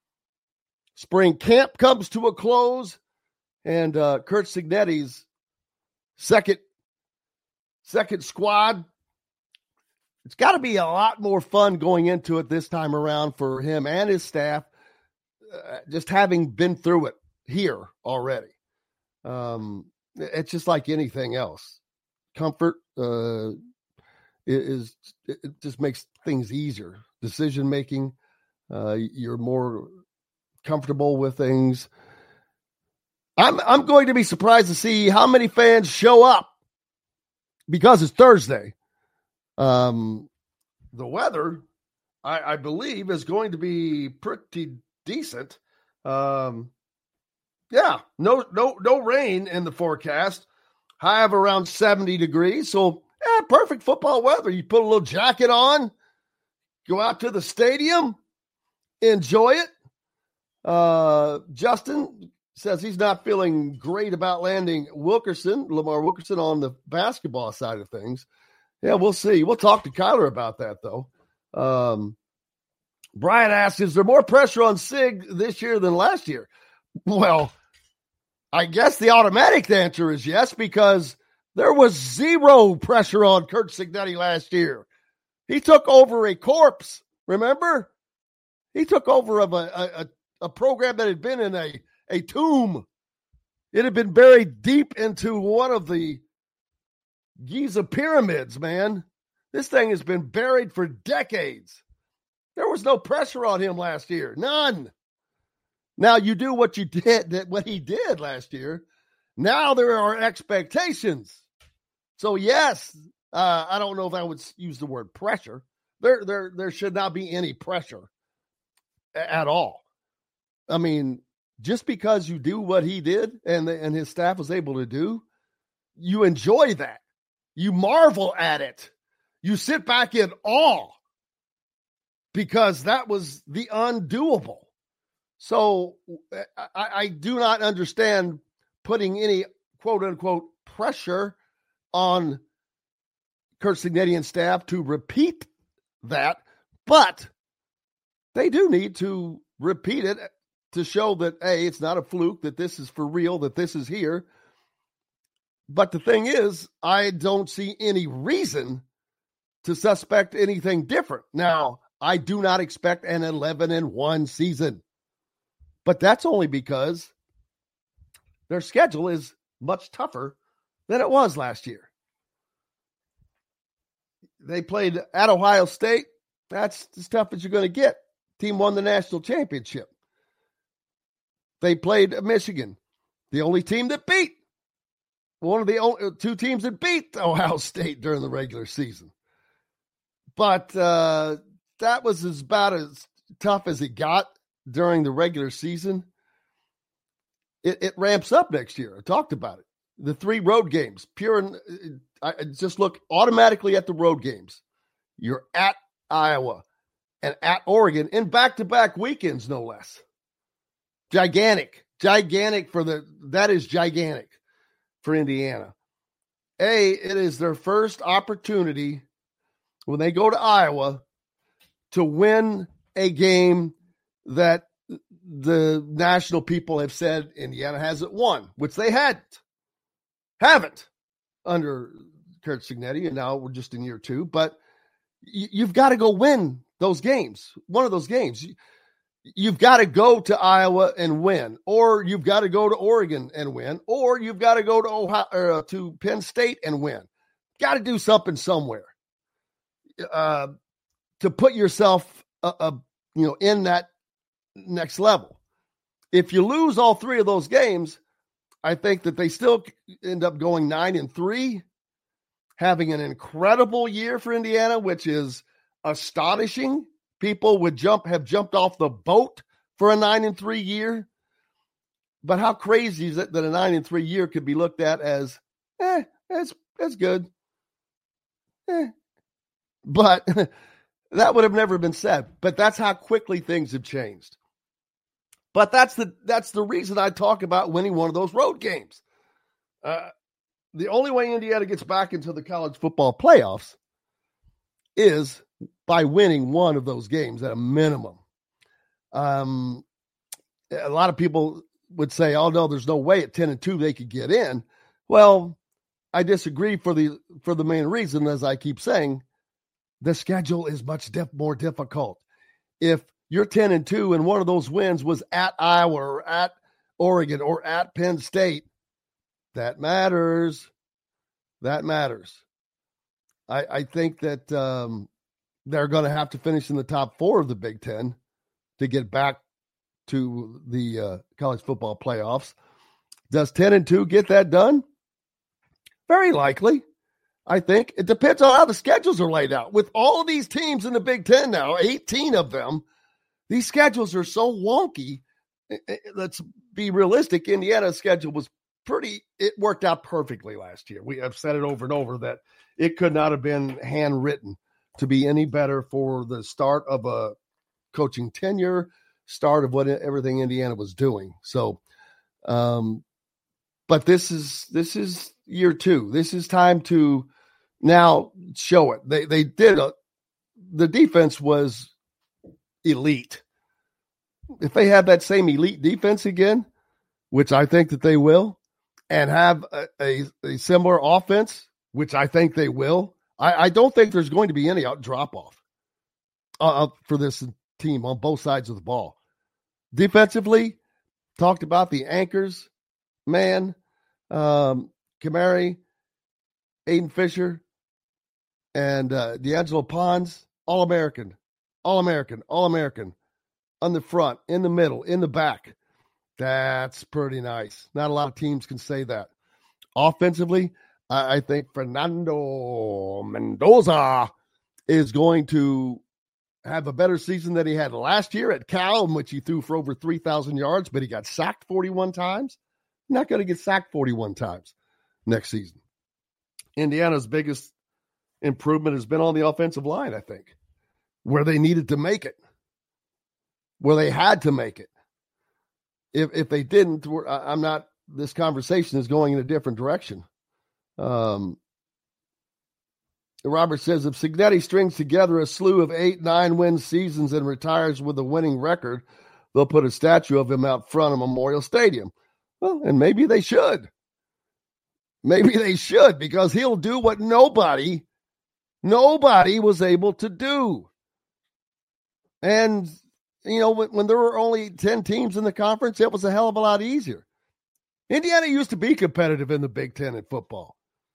Spring camp comes to a close. And uh, Kurt Signetti's second, second squad, it's got to be a lot more fun going into it this time around for him and his staff, uh, just having been through it here already. Um, it's just like anything else. Comfort uh, is it just makes things easier. Decision-making, uh, you're more comfortable with things. I'm I'm going to be surprised to see how many fans show up because it's Thursday. Um, the weather, I, I believe, is going to be pretty decent. Um, yeah, no no no rain in the forecast. High of around seventy degrees, so yeah, perfect football weather. You put a little jacket on, Go out to the stadium, enjoy it. Uh, Justin says he's not feeling great about landing Wilkerson, Lamar Wilkerson, on the basketball side of things. Yeah, we'll see. We'll talk to Kyler about that, though. Um, Brian asks, is there more pressure on Sig this year than last year? Well, I guess the automatic answer is yes, because there was zero pressure on Curt Cignetti last year. He took over a corpse, remember? He took over of a, a, a program that had been in a, a tomb. It had been buried deep into one of the Giza pyramids, man. This thing has been buried for decades. There was no pressure on him last year. None. Now you do what you did, that what he did last year. Now there are expectations. So yes, uh, I don't know if I would use the word pressure. There, there, there should not be any pressure at all. I mean, just because you do what he did and the, and his staff was able to do, you enjoy that. You marvel at it. You sit back in awe because that was the undoable. So I, I do not understand putting any quote unquote pressure on Curt Cignetti and staff to repeat that, but they do need to repeat it to show that, hey, it's not a fluke, that this is for real, that this is here. But the thing is, I don't see any reason to suspect anything different. Now, I do not expect an eleven and one season, but that's only because their schedule is much tougher than it was last year. They played at Ohio State. That's as tough as you're going to get. Team won the national championship. They played Michigan, the only team that beat. One of the only, two teams that beat Ohio State during the regular season. But uh, that was as about as tough as it got during the regular season. It, it ramps up next year. I talked about it. The three road games, pure and I just look automatically at the road games. You're at Iowa and at Oregon in back-to-back weekends, no less. Gigantic, gigantic for the, that is gigantic for Indiana. A, it is their first opportunity when they go to Iowa to win a game that the national people have said Indiana hasn't won, which they hadn't, haven't under Curt Cignetti, and now we're just in year two. But you, you've got to go win those games, one of those games. You, you've got to go to Iowa and win, or you've got to go to Oregon and win, or you've got to go to Ohio or to Penn State and win. Got to do something somewhere uh, to put yourself, uh, uh, you know, in that next level. If you lose all three of those games, I think that they still end up going nine and three, having an incredible year for Indiana, which is astonishing. People would jump, have jumped off the boat for a nine and three year. But how crazy is it that a nine and three year could be looked at as, eh, that's, that's good. Eh. But that would have never been said. But that's how quickly things have changed. But that's the that's the reason I talk about winning one of those road games. Uh, the only way Indiana gets back into the college football playoffs is by winning one of those games at a minimum. Um, a lot of people would say, "Oh no, there's no way at ten and two they could get in." Well, I disagree for the for the main reason, as I keep saying, the schedule is much diff- more difficult. If you're ten and two, and one of those wins was at Iowa or at Oregon or at Penn State, that matters. That matters. I, I think that um, they're going to have to finish in the top four of the Big Ten to get back to the uh, college football playoffs. Does ten and two get that done? Very likely. I think it depends on how the schedules are laid out. With all of these teams in the Big Ten now, eighteen of them, these schedules are so wonky. Let's be realistic. Indiana's schedule was pretty, it worked out perfectly last year. We have said it over and over that it could not have been handwritten to be any better for the start of a coaching tenure, start of what everything Indiana was doing. So, um, but this is this is year two. This is time to now show it. They they did a, the defense was elite. If they have that same elite defense again, which I think that they will, and have a, a, a similar offense, which I think they will, I, I don't think there's going to be any drop-off uh, for this team on both sides of the ball. Defensively, talked about the anchors, man, um, Kamari, Aiden Fisher, and uh, D'Angelo Pons, All-American, All-American, All-American. On the front, in the middle, in the back. That's pretty nice. Not a lot of teams can say that. Offensively, I, I think Fernando Mendoza is going to have a better season than he had last year at Cal, in which he threw for over three thousand yards, but he got sacked forty-one times. Not going to get sacked forty-one times next season. Indiana's biggest improvement has been on the offensive line, I think, where they needed to make it. Where they had to make it. If if they didn't, I'm not, this conversation is going in a different direction. Um, Robert says, if Cignetti strings together a slew of eight, nine win seasons and retires with a winning record, they'll put a statue of him out front of Memorial Stadium. Well, and maybe they should. Maybe they should, because he'll do what nobody, nobody was able to do. And you know, when, when there were only ten teams in the conference, it was a hell of a lot easier. Indiana used to be competitive in the Big Ten in football.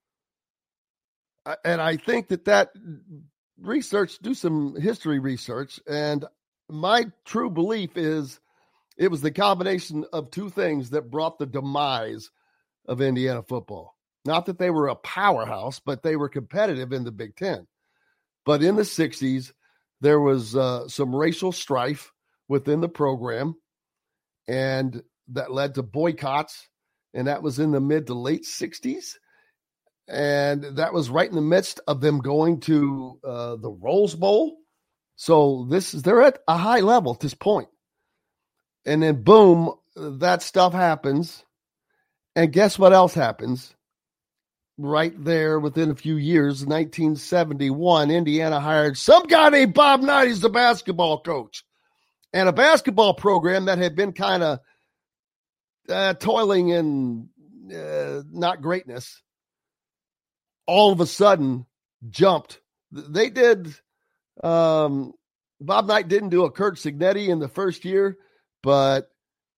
And I think that that research, do some history research, and my true belief is it was the combination of two things that brought the demise of Indiana football. Not that they were a powerhouse, but they were competitive in the Big Ten. But in the sixties, there was uh, some racial strife within the program, and that led to boycotts, and that was in the mid to late sixties, and that was right in the midst of them going to uh, the Rose Bowl. So this is, they're at a high level at this point. And then boom, that stuff happens, and guess what else happens? Right there within a few years, nineteen seventy-one, Indiana hired some guy named Bob Knight as the basketball coach. And a basketball program that had been kind of uh, toiling in uh, not greatness, all of a sudden jumped. They did, um, Bob Knight didn't do a Curt Cignetti in the first year, but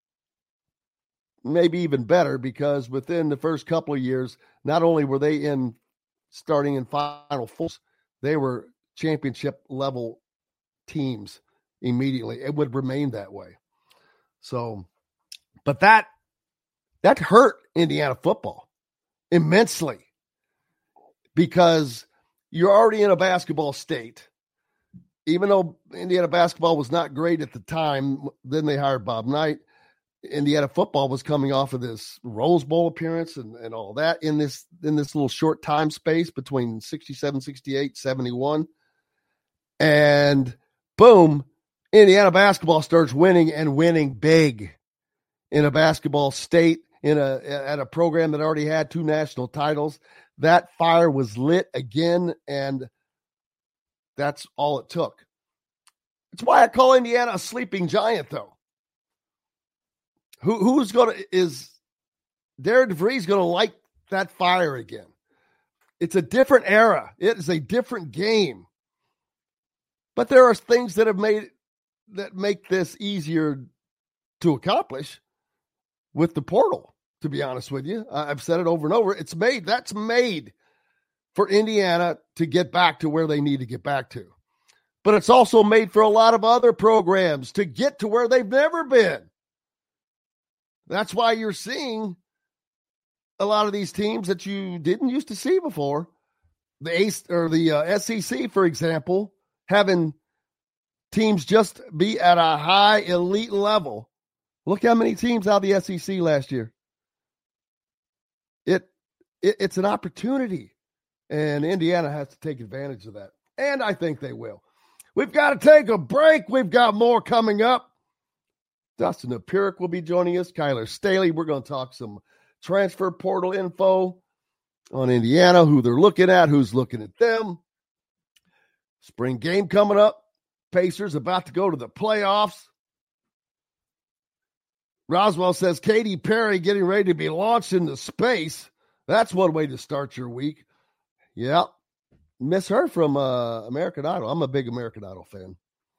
maybe even better, because within the first couple of years, not only were they in starting in Final Fours, they were championship level teams immediately. It would remain that way. So, but that, that hurt Indiana football immensely, because you're already in a basketball state. Even though Indiana basketball was not great at the time, then they hired Bob Knight. Indiana football was coming off of this Rose Bowl appearance and, and all that in this, in this little short time space between sixty-seven, sixty-eight, seventy-one. And boom, Indiana basketball starts winning, and winning big in a basketball state, in a, at a program that already had two national titles. That fire was lit again, and that's all it took. That's why I call Indiana a sleeping giant, though. Who who's going to, is Darren DeVries going to light that fire again? It's a different era. It is a different game. But there are things that have made, that make this easier to accomplish with the portal, to be honest with you. I've said it over and over. It's made, that's made for Indiana to get back to where they need to get back to. But it's also made for a lot of other programs to get to where they've never been. That's why you're seeing a lot of these teams that you didn't used to see before. The Ace or the uh, S E C, for example, having teams just be at a high elite level. Look how many teams out of the S E C last year. It, it it's an opportunity, and Indiana has to take advantage of that. And I think they will. We've got to take a break. We've got more coming up. Dustin Apuric will be joining us. Kyler Staley. We're going to talk some transfer portal info on Indiana, who they're looking at, who's looking at them. Spring game coming up. Pacers about to go to the playoffs. Roswell says Katy Perry getting ready to be launched into space. That's one way to start your week. Yeah. Miss her from uh, American Idol. I'm a big American Idol fan.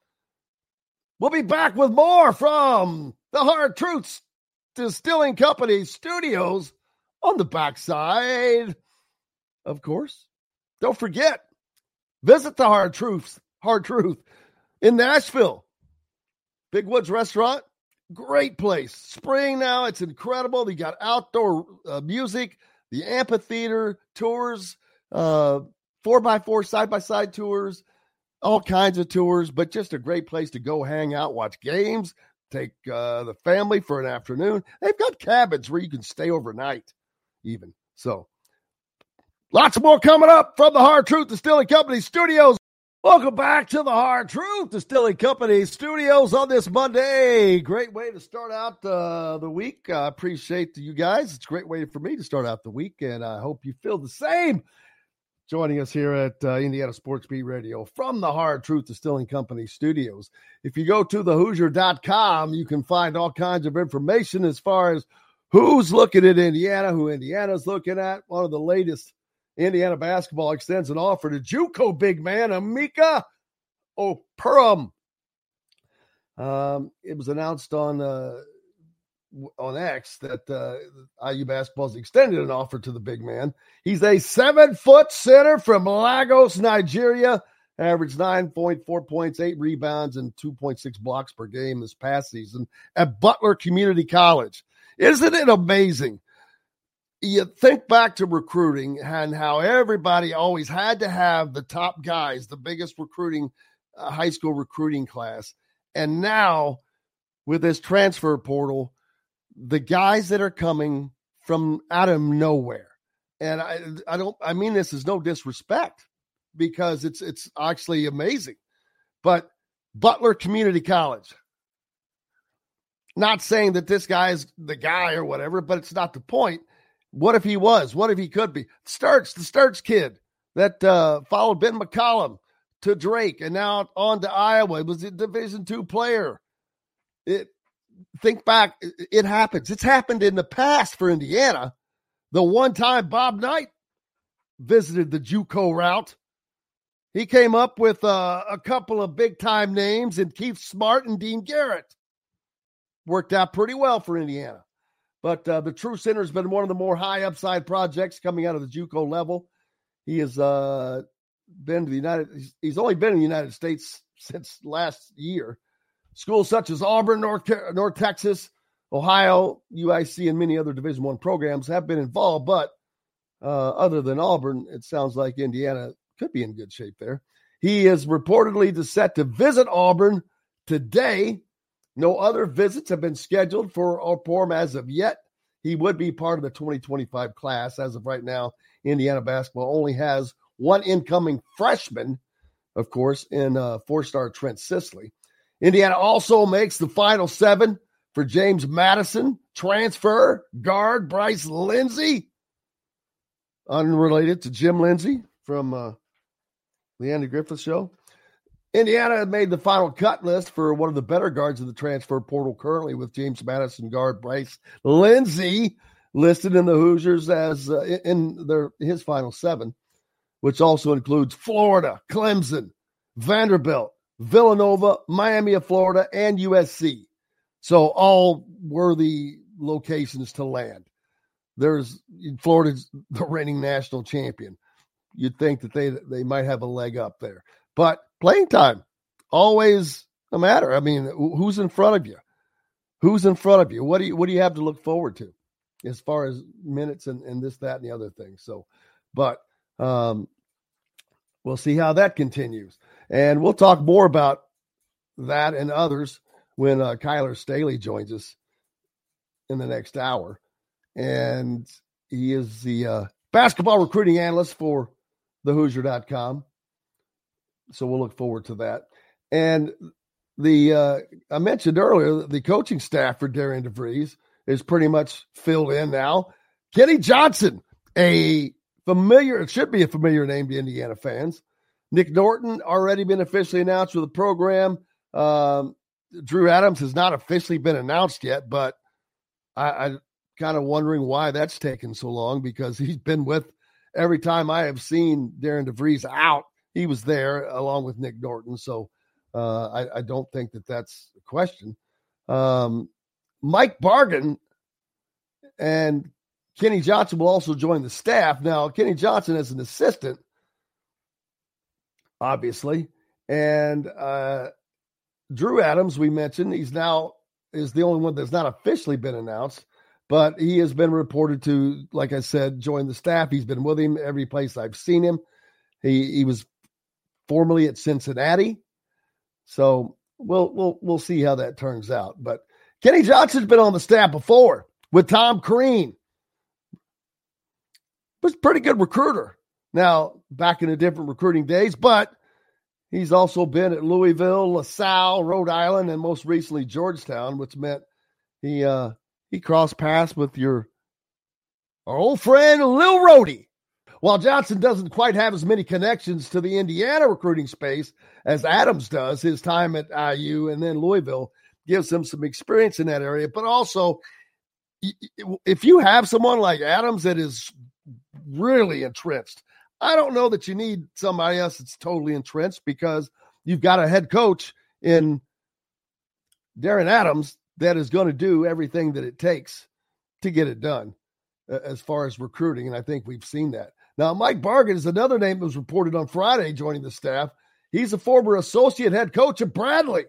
We'll be back with more from the Hard Truths Distilling Company studios on the backside. Of course, don't forget, visit the Hard Truths, Hard Truth in Nashville. Big Woods Restaurant, great place. Spring now, it's incredible. They got outdoor uh, music, the amphitheater tours, uh, four by four, side by side tours, all kinds of tours, but just a great place to go hang out, watch games, take uh, the family for an afternoon. They've got cabins where you can stay overnight even. So lots more coming up from the Hard Truth Distilling Company studios. Welcome back to the Hard Truth Distilling Company studios on this Monday. Great way to start out uh, the week. I appreciate you guys. It's a great way for me to start out the week, and I hope you feel the same. Joining us here at uh, Indiana Sports Beat Radio from the Hard Truth Distilling Company studios. If you go to the hoosier dot com, you can find all kinds of information as far as who's looking at Indiana, who Indiana's looking at. One of the latest, Indiana basketball extends an offer to JUCO big man Emeka Okpuru. Um, it was announced on uh, on X that uh, I U basketball has extended an offer to the big man. He's a seven-foot center from Lagos, Nigeria. Averaged nine point four points, eight rebounds, and two point six blocks per game this past season at Butler Community College. Isn't it amazing? You think back to recruiting and how everybody always had to have the top guys, the biggest recruiting, uh, high school recruiting class. And now with this transfer portal, the guys that are coming from out of nowhere. And I, I don't, I mean, this is no disrespect because it's, it's actually amazing, but Butler Community College, not saying that this guy is the guy or whatever, but it's not the point. What if he was? What if he could be? Sturts, the Sturts kid that uh, followed Ben McCollum to Drake and now on to Iowa. It was a Division two player. It, think back, it, it happens. It's happened in the past for Indiana. The one time Bob Knight visited the JUCO route, he came up with uh, a couple of big-time names in Keith Smart and Dean Garrett. Worked out pretty well for Indiana. But uh, the True Center has been one of the more high upside projects coming out of the JUCO level. He has uh, been to the United, he's, he's only been in the United States since last year. Schools such as Auburn, North, North Texas, Ohio, U I C, and many other Division One programs have been involved. But uh, other than Auburn, it sounds like Indiana could be in good shape there. He is reportedly set to visit Auburn today. No other visits have been scheduled for Okpuru as of yet. He would be part of the twenty twenty-five class. As of right now, Indiana basketball only has one incoming freshman, of course, in uh, four-star Trent Sisley. Indiana also makes the final seven for James Madison, transfer, guard Bryce Lindsey, unrelated to Jim Lindsey from uh, the Andy Griffith Show. Indiana made the final cut list for one of the better guards in the transfer portal currently, with James Madison guard Bryce Lindsey listed in the Hoosiers as uh, in their his final seven, which also includes Florida, Clemson, Vanderbilt, Villanova, Miami of Florida, and U S C. So all worthy locations to land. There's Florida's the reigning national champion. You'd think that they they might have a leg up there. But playing time, always a matter. I mean, who's in front of you? Who's in front of you? What do you what do you have to look forward to as far as minutes and, and this, that, and the other thing? So, but um, we'll see how that continues. And we'll talk more about that and others when uh, Kyler Staley joins us in the next hour. And he is the uh, basketball recruiting analyst for the hoosier dot com. so we'll look forward to that. And the uh, I mentioned earlier, the coaching staff for Darian DeVries is pretty much filled in now. Kenny Johnson, a familiar, it should be a familiar name to Indiana fans. Nick Norton already been officially announced with the program. Um, Drew Adams has not officially been announced yet, but I, I kind of wondering why that's taken so long, because he's been with every time I have seen Darian DeVries out, he was there along with Nick Norton. So uh, I, I don't think that that's a question. Um, Mike Bargan and Kenny Johnson will also join the staff. Now, Kenny Johnson as an assistant, obviously, and uh, Drew Adams, we mentioned, he's now is the only one that's not officially been announced, but he has been reported to, like I said, join the staff. He's been with him every place I've seen him. He he was formerly at Cincinnati, so we'll we'll we'll see how that turns out. But Kenny Johnson's been on the staff before with Tom Crean. Was a pretty good recruiter. Now back in the different recruiting days, but he's also been at Louisville, LaSalle, Rhode Island, and most recently Georgetown, which meant he uh, he crossed paths with your our old friend Lil Rhodey. While Johnson doesn't quite have as many connections to the Indiana recruiting space as Adams does, his time at I U and then Louisville gives him some experience in that area. But also, if you have someone like Adams that is really entrenched, I don't know that you need somebody else that's totally entrenched, because you've got a head coach in Darren Adams that is going to do everything that it takes to get it done uh, as far as recruiting. And I think we've seen that. Now, Mike Bargan is another name that was reported on Friday joining the staff. He's a former associate head coach at Bradley.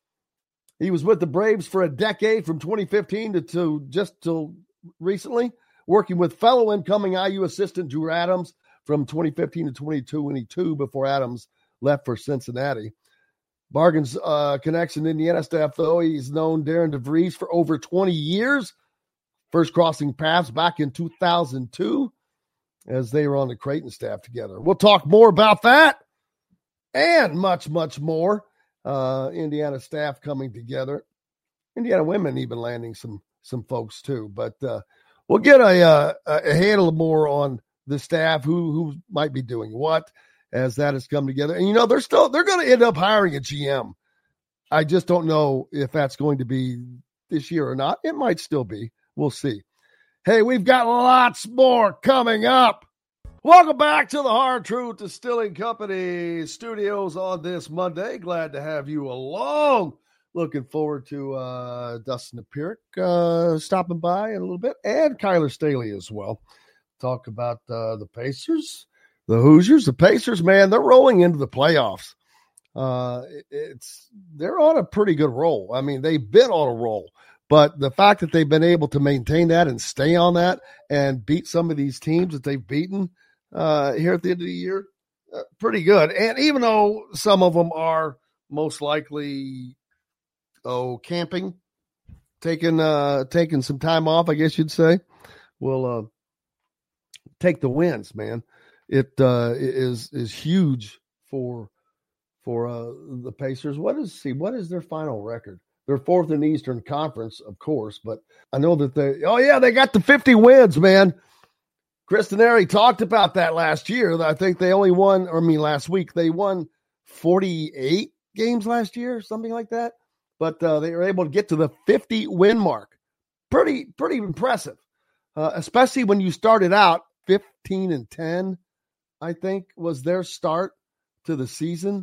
He was with the Braves for a decade from twenty fifteen to, to just till recently, working with fellow incoming I U assistant Drew Adams from twenty fifteen to twenty twenty-two before Adams left for Cincinnati. Bargan's uh, connection to Indiana staff, though, he's known Darian DeVries for over twenty years, first crossing paths back in two thousand two as they were on the Creighton staff together. We'll talk more about that and much, much more. Uh, Indiana staff coming together. Indiana women even landing some some folks too. But uh, we'll get a, uh, a handle more on the staff, who who might be doing what as that has come together. And, you know, they're still, they're going to end up hiring a G M. I just don't know if that's going to be this year or not. It might still be. We'll see. Hey, we've got lots more coming up. Welcome back to the Hard Truth Distilling Company studios on this Monday. Glad to have you along. Looking forward to uh, Dustin Apiric uh, stopping by in a little bit, and Kyler Staley as well. Talk about uh, the Pacers, the Hoosiers, the Pacers, man, they're rolling into the playoffs. Uh, it's they're on a pretty good roll. I mean, they've been on a roll, but the fact that they've been able to maintain that and stay on that and beat some of these teams that they've beaten uh, here at the end of the year, uh, pretty good. And even though some of them are most likely, oh, camping, taking uh, taking some time off, I guess you'd say, we'll uh, take the wins, man. It uh, is is huge for for uh, the Pacers. What is see? What is their final record? They're fourth in the Eastern Conference, of course, but I know that they. Oh yeah, they got the fifty wins, man. Chris Denari talked about that last year. I think they only won, or I mean, last week they won forty-eight games last year, something like that. But uh, they were able to get to the fifty win mark. Pretty pretty impressive, uh, especially when you started out fifteen and ten. I think was their start to the season.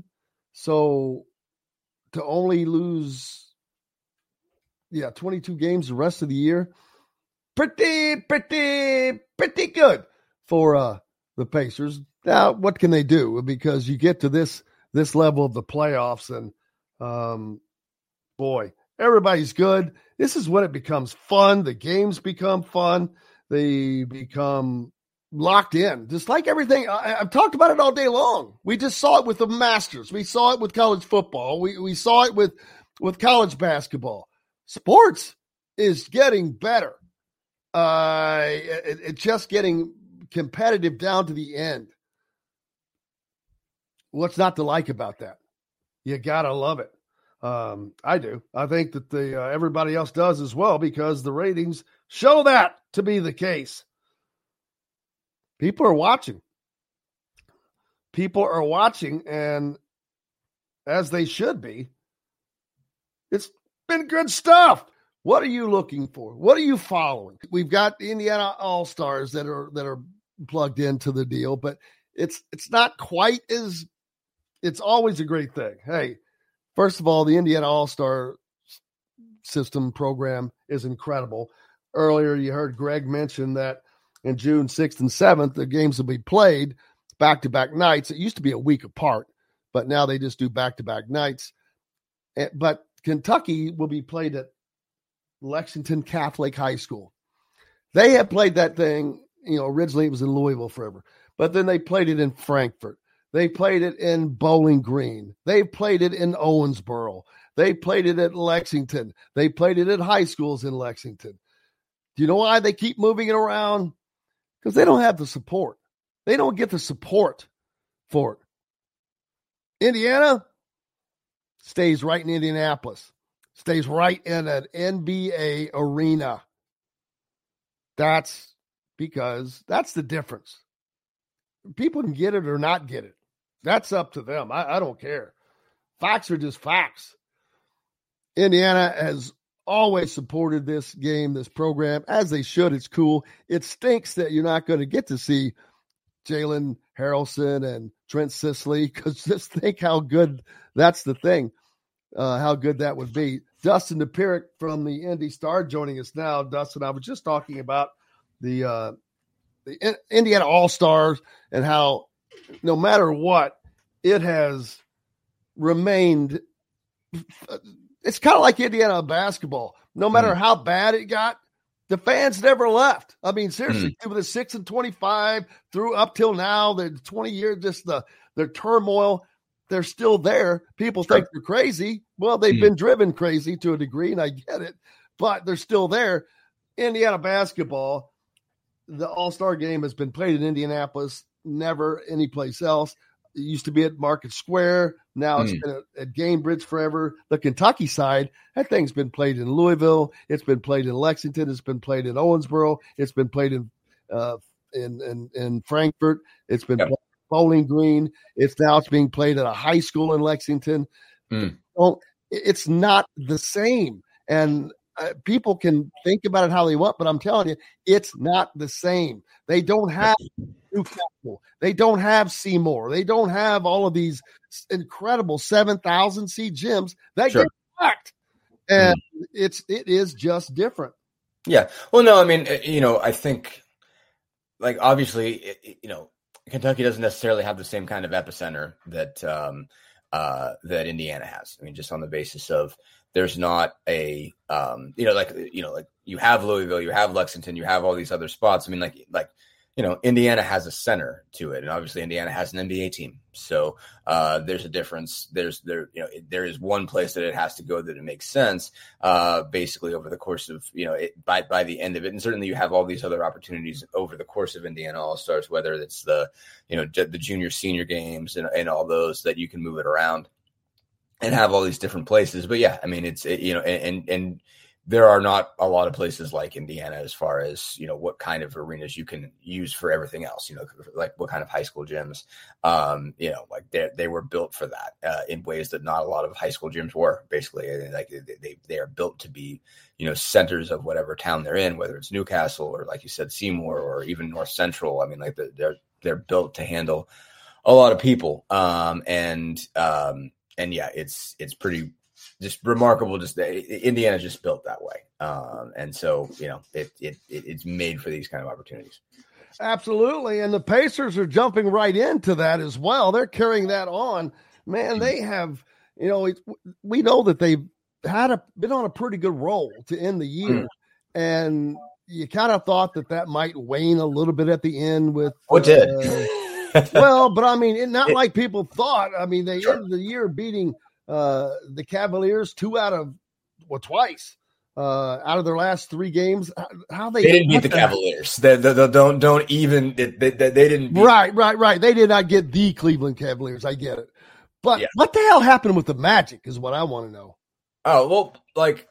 So to only lose, yeah, twenty-two games the rest of the year, pretty, pretty, pretty good for uh, the Pacers. Now, what can they do? Because you get to this this level of the playoffs, and um, boy, everybody's good. This is when it becomes fun. The games become fun. They become locked in, just like everything. I, I've talked about it all day long. We just saw it with the Masters. We saw it with college football. We we saw it with, with college basketball. Sports is getting better. Uh, it, it's just getting competitive down to the end. what's not to like about that? You got to love it. Um, I do. I think that the uh, everybody else does as well, because the ratings show that to be the case. People are watching. People are watching, and as they should be. It's been good stuff. What are you looking for? What are you following? We've got the Indiana All-Stars that are that are plugged into the deal, but it's it's not quite as it's always a great thing. Hey, first of all, the Indiana All-Star system program is incredible. Earlier, you heard Greg mention that in June sixth and seventh, the games will be played back-to-back nights. It used to be a week apart, but now they just do back-to-back nights. But Kentucky will be played at Lexington Catholic High School. They have played that thing, you know, originally it was in Louisville forever, but then they played it in Frankfort. They played it in Bowling Green. They played it in Owensboro. They played it at Lexington. They played it at high schools in Lexington. Do you know why they keep moving it around? Because they don't have the support. They don't get the support for it. Indiana stays right in Indianapolis, stays right in an N B A arena. That's because that's the difference. People can get it or not get it. That's up to them. I, I don't care. Facts are just facts. Indiana has always supported this game, this program, as they should. It's cool. It stinks that you're not going to get to see Jalen Harrelson and Trent Sisley, because just think how good that's the thing, uh, how good that would be. Dustin DePirick from the Indy Star joining us now. Dustin, I was just talking about the uh, the Indiana All-Stars and how no matter what, it has remained. It's kind of like Indiana basketball. No matter mm. how bad it got, the fans never left. I mean, seriously, mm. through the six and twenty-five, through up till now, the twenty years, just the their turmoil, they're still there. People sure. think they're crazy. Well, they've mm. been driven crazy to a degree, and I get it, but they're still there. Indiana basketball, the All-Star game has been played in Indianapolis, never anyplace else. It used to be at Market Square. Now it's mm. been at, at Gamebridge forever. The Kentucky side, that thing's been played in Louisville. It's been played in Lexington. It's been played in Owensboro. It's been played in uh, in, in in Frankfort. It's been yep. played in Bowling Green. It's now it's being played at a high school in Lexington. Mm. Well, it's not the same. And uh, people can think about it how they want, but I'm telling you, it's not the same. They don't have Newcastle. They don't have Seymour. They don't have all of these incredible seven thousand seat gyms that sure. get packed. And mm. it's, it is just different. Yeah. Well, no, I mean, you know, I think like, obviously, you know, Kentucky doesn't necessarily have the same kind of epicenter that, um, uh, that Indiana has. I mean, just on the basis of there's not a, um, you know, like, you know, like you have Louisville, you have Lexington, you have all these other spots. I mean, like, like, you know, Indiana has a center to it, and obviously Indiana has an N B A team. So uh, there's a difference. There's there, you know, there is one place that it has to go that it makes sense. Uh, basically, over the course of, you know, it, by by the end of it, and certainly you have all these other opportunities over the course of Indiana All Stars, whether it's the, you know, the junior senior games and, and all those that you can move it around and have all these different places. But yeah, I mean, it's it, you know, and and. There are not a lot of places like Indiana as far as, you know, what kind of arenas you can use for everything else, you know, like what kind of high school gyms, um, you know, like they they were built for that uh, in ways that not a lot of high school gyms were, basically. Like they, they are built to be, you know, centers of whatever town they're in, whether it's Newcastle or, like you said, Seymour or even North Central. I mean, like they're they're built to handle a lot of people. Um, and um, and yeah, it's it's pretty just remarkable. Just Indiana just built that way, um, and so you know it, it it it's made for these kind of opportunities. Absolutely, and the Pacers are jumping right into that as well. They're carrying that on. Man, they have, you know, it, we know that they've had a been on a pretty good roll to end the year, mm. and you kind of thought that that might wane a little bit at the end with what uh, did. Well, but I mean, it, not it, like people thought. I mean, they sure. ended the year beating uh, the Cavaliers two out of well twice uh, out of their last three games. How they, they didn't beat the Cavaliers. They, they, they don't don't even they, they, they didn't beat right, right, right. They did not get the Cleveland Cavaliers. I get it, but yeah. what the hell happened with the Magic is what I want to know. Oh well, like,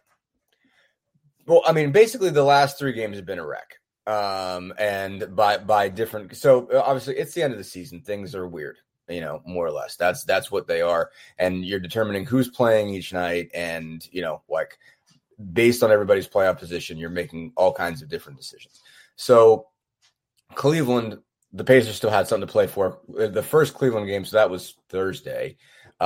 well, I mean, basically the last three games have been a wreck, um, and by by different. So obviously, it's the end of the season. Things are weird. You know, more or less. That's that's what they are. And you're determining who's playing each night. And, you know, like based on everybody's playoff position, you're making all kinds of different decisions. So Cleveland, the Pacers still had something to play for. The first Cleveland game, so that was Thursday.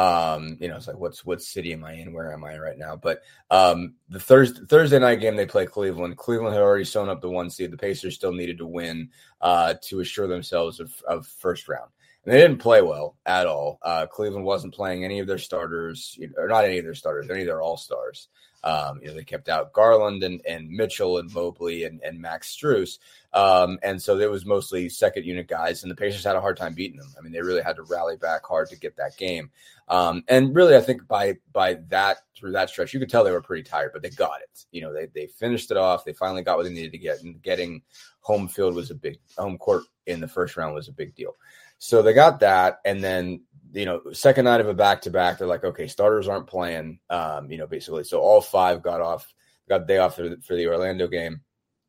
Um, you know, it's like, what's what city am I in? Where am I right now? But um, the Thursday Thursday night game, they play Cleveland. Cleveland had already sewn up the one seed. The Pacers still needed to win uh, to assure themselves of, of first round. And they didn't play well at all. Uh, Cleveland wasn't playing any of their starters, or not any of their starters, any of their all-stars. Um, you know, they kept out Garland and, and Mitchell and Mobley and, and Max Strus. Um, and so it was mostly second-unit guys, and the Pacers had a hard time beating them. I mean, they really had to rally back hard to get that game. Um, and really, I think by by that through that stretch, you could tell they were pretty tired, but they got it. You know, they they finished it off. They finally got what they needed to get, and getting home field was a big home court in the first round was a big deal. So they got that, and then, you know, second night of a back-to-back, they're like, okay, starters aren't playing, um, you know, basically. So all five got off, got the day off for the, for the Orlando game,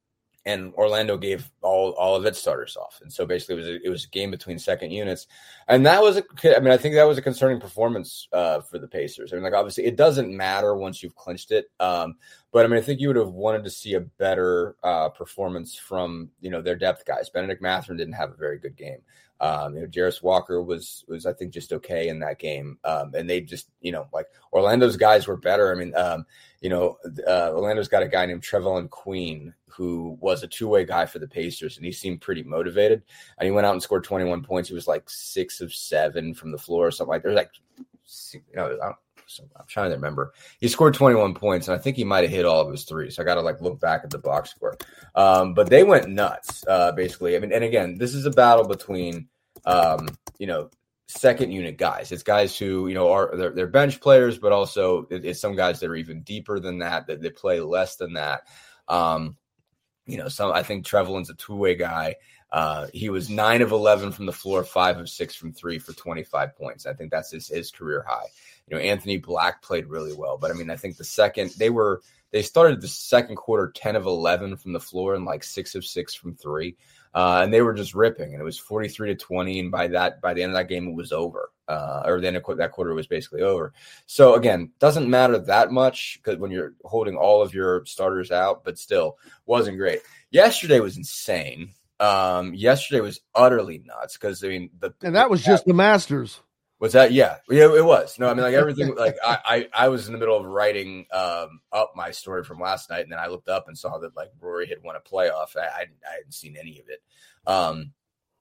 and Orlando gave all all of its starters off. And so basically it was a, it was a game between second units. And that was, a, I mean, I think that was a concerning performance uh, for the Pacers. I mean, like, obviously it doesn't matter once you've clinched it. Um, but, I mean, I think you would have wanted to see a better uh, performance from, you know, their depth guys. Benedict Mathurin didn't have a very good game. Um, you know, Jarris Walker was, was, I think, just okay in that game. Um, and they just, you know, like Orlando's guys were better. I mean, um, you know, uh, Orlando's got a guy named Trevelyan Queen who was a two-way guy for the Pacers, and he seemed pretty motivated. And he went out and scored twenty-one points. He was like six of seven from the floor or something like that. There's like, you know, I don't, so I'm trying to remember. He scored twenty-one points, and I think he might have hit all of his threes. So I got to like look back at the box score. Um, but they went nuts, uh, basically. I mean, and again, this is a battle between, um, you know, second unit guys. It's guys who, you know, are they're, they're bench players, but also it, it's some guys that are even deeper than that, that they play less than that. Um, you know, some I think Trevelyan's a two-way guy. Uh, he was nine of eleven from the floor, five of six from three for twenty-five points. I think that's his, his career high. You know, Anthony Black played really well, but I mean, I think the second they were, they started the second quarter ten of eleven from the floor and like six of six from three. Uh, and they were just ripping, and it was forty-three to twenty. And by that, by the end of that game, it was over. Uh, or then that quarter was basically over. So again, doesn't matter that much because when you're holding all of your starters out, but still wasn't great. Yesterday was insane. Um, yesterday was utterly nuts because I mean, the and that was just the Masters. Was that? Yeah, yeah, it was. No, I mean, like everything, like I, I, I was in the middle of writing um, up my story from last night, and then I looked up and saw that like Rory had won a playoff. I, I, I hadn't seen any of it. Um,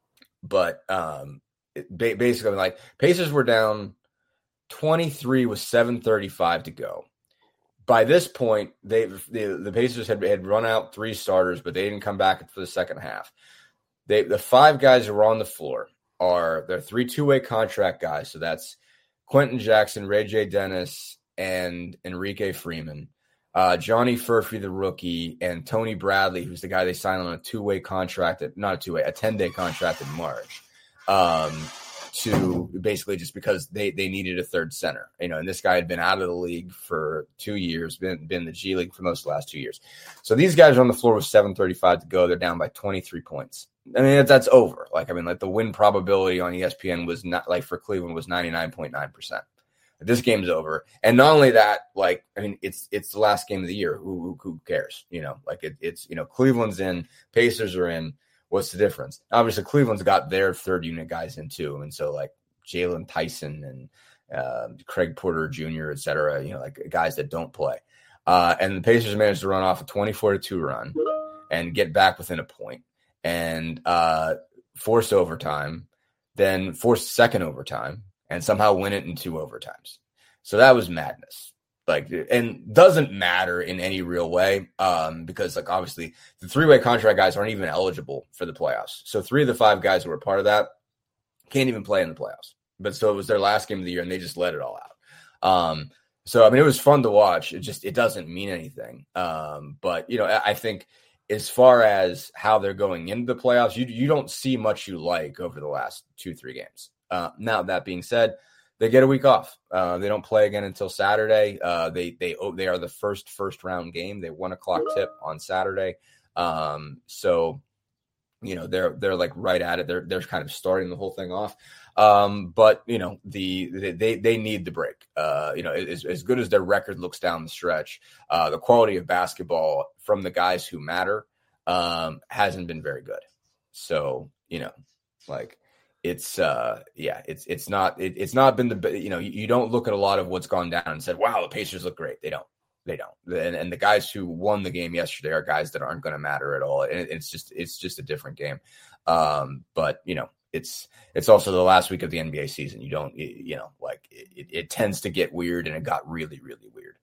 but um, it, ba- basically, like Pacers were down twenty-three with seven thirty-five to go. By this point, they the, the Pacers had had run out three starters, but they didn't come back for the second half. They the five guys who were on the floor are they're three two-way contract guys. So that's Quentin Jackson, Ray J. Dennis, and Enrique Freeman. Uh, Johnny Furphy, the rookie, and Tony Bradley, who's the guy they signed on a two-way contract, at, not a two-way, a ten-day contract in March. Um, to basically just because they, they needed a third center, you know, and this guy had been out of the league for two years, been, been in the G League for most of the last two years. So these guys are on the floor with seven thirty-five to go. They're down by twenty-three points. I mean, that's, that's over. Like, I mean, like the win probability on E S P N was not like for Cleveland was ninety-nine point nine percent. This game's over. And not only that, like, I mean, it's, it's the last game of the year. Who, who, who cares? You know, like it, it's, you know, Cleveland's in, Pacers are in. What's the difference? Obviously, Cleveland's got their third unit guys in too. And so like Jalen Tyson and uh, Craig Porter Junior, et cetera, you know, like guys that don't play. Uh, and the Pacers managed to run off a twenty-four to two run and get back within a point and uh, force overtime, then force second overtime and somehow win it in two overtimes. So that was madness. Like, and doesn't matter in any real way um, because, like, obviously the three-way contract guys aren't even eligible for the playoffs. So three of the five guys who were part of that can't even play in the playoffs. But so it was their last game of the year, and they just let it all out. Um, So, I mean, it was fun to watch. It just, it doesn't mean anything. Um, but, you know, I, I think as far as how they're going into the playoffs, you you don't see much you like over the last two, three games. Uh, now, that being said, they get a week off. Uh, they don't play again until Saturday. Uh, they they they are the first first round game. They one o'clock tip on Saturday. Um, so, you know, they're they're like right at it. They're they're kind of starting the whole thing off. Um, but you know, the they they need the break. Uh, you know, as as good as their record looks down the stretch, uh, the quality of basketball from the guys who matter um, hasn't been very good. So, you know, like. It's uh yeah it's it's not it, it's not been the you know you, you don't look at a lot of what's gone down and said, wow, the Pacers look great. They don't they don't and, and the guys who won the game yesterday are guys that aren't going to matter at all, and it, it's just it's just a different game. Um but you know it's it's also the last week of the N B A season. You don't you know like it, it tends to get weird, and it got really really weird.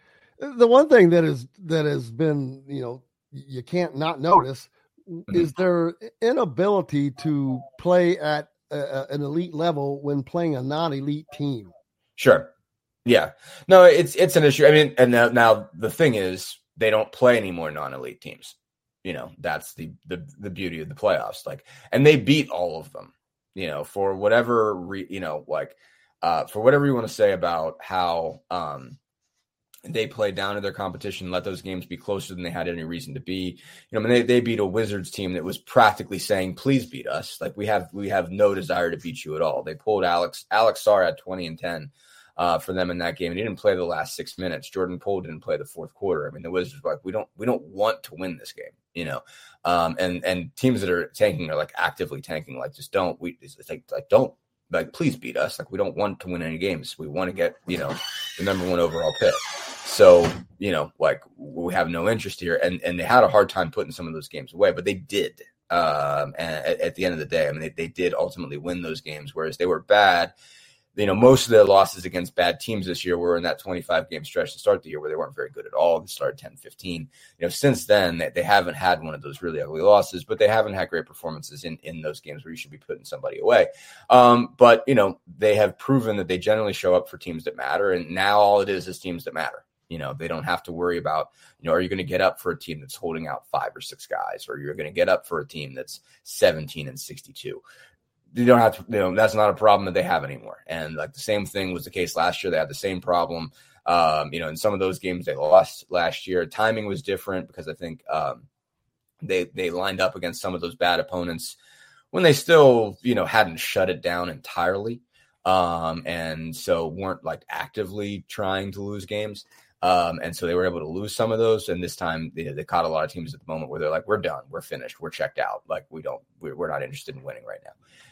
The one thing that is that has been you know you can't not notice is their inability to play at a, an elite level when playing a non-elite team. Sure. Yeah. No, it's it's an issue. I mean, and now, now the thing is, they don't play any more non-elite teams. You know, that's the the the beauty of the playoffs. Like, and they beat all of them. You know, for whatever re, you know, like, uh, for whatever you want to say about how um. they played down to their competition, let those games be closer than they had any reason to be. You know, I mean, they, they beat a Wizards team that was practically saying, please beat us. Like we have, we have no desire to beat you at all. They pulled Alex, Alex Sarr at twenty and ten uh, for them in that game. And he didn't play the last six minutes. Jordan Poole didn't play the fourth quarter. I mean, the Wizards were like, we don't, we don't want to win this game, you know? Um, and, and teams that are tanking are like actively tanking, like just don't, we it's like, like, don't like, please beat us. Like we don't want to win any games. We want to get, you know, the number one overall pick. So, you know, like we have no interest here, and, and they had a hard time putting some of those games away, but they did. Um, and at, at the end of the day, I mean, they, they did ultimately win those games, whereas they were bad. You know, most of their losses against bad teams this year were in that twenty-five game stretch to start the year where they weren't very good at all. They started ten fifteen. You know, since then, they, they haven't had one of those really ugly losses, but they haven't had great performances in, in those games where you should be putting somebody away. Um, but, you know, they have proven that they generally show up for teams that matter, and now all it is is teams that matter. You know, they don't have to worry about, you know, are you going to get up for a team that's holding out five or six guys, or you're going to get up for a team that's seventeen and sixty-two. You don't have to, you know, that's not a problem that they have anymore. And like the same thing was the case last year. They had the same problem. Um, you know, in some of those games they lost last year, timing was different because I think um, they, they lined up against some of those bad opponents when they still, you know, hadn't shut it down entirely. Um, and so weren't like actively trying to lose games. Um, and so they were able to lose some of those. And this time they, they caught a lot of teams at the moment where they're like, we're done. We're finished. We're checked out. Like we don't, we're, we're not interested in winning right now.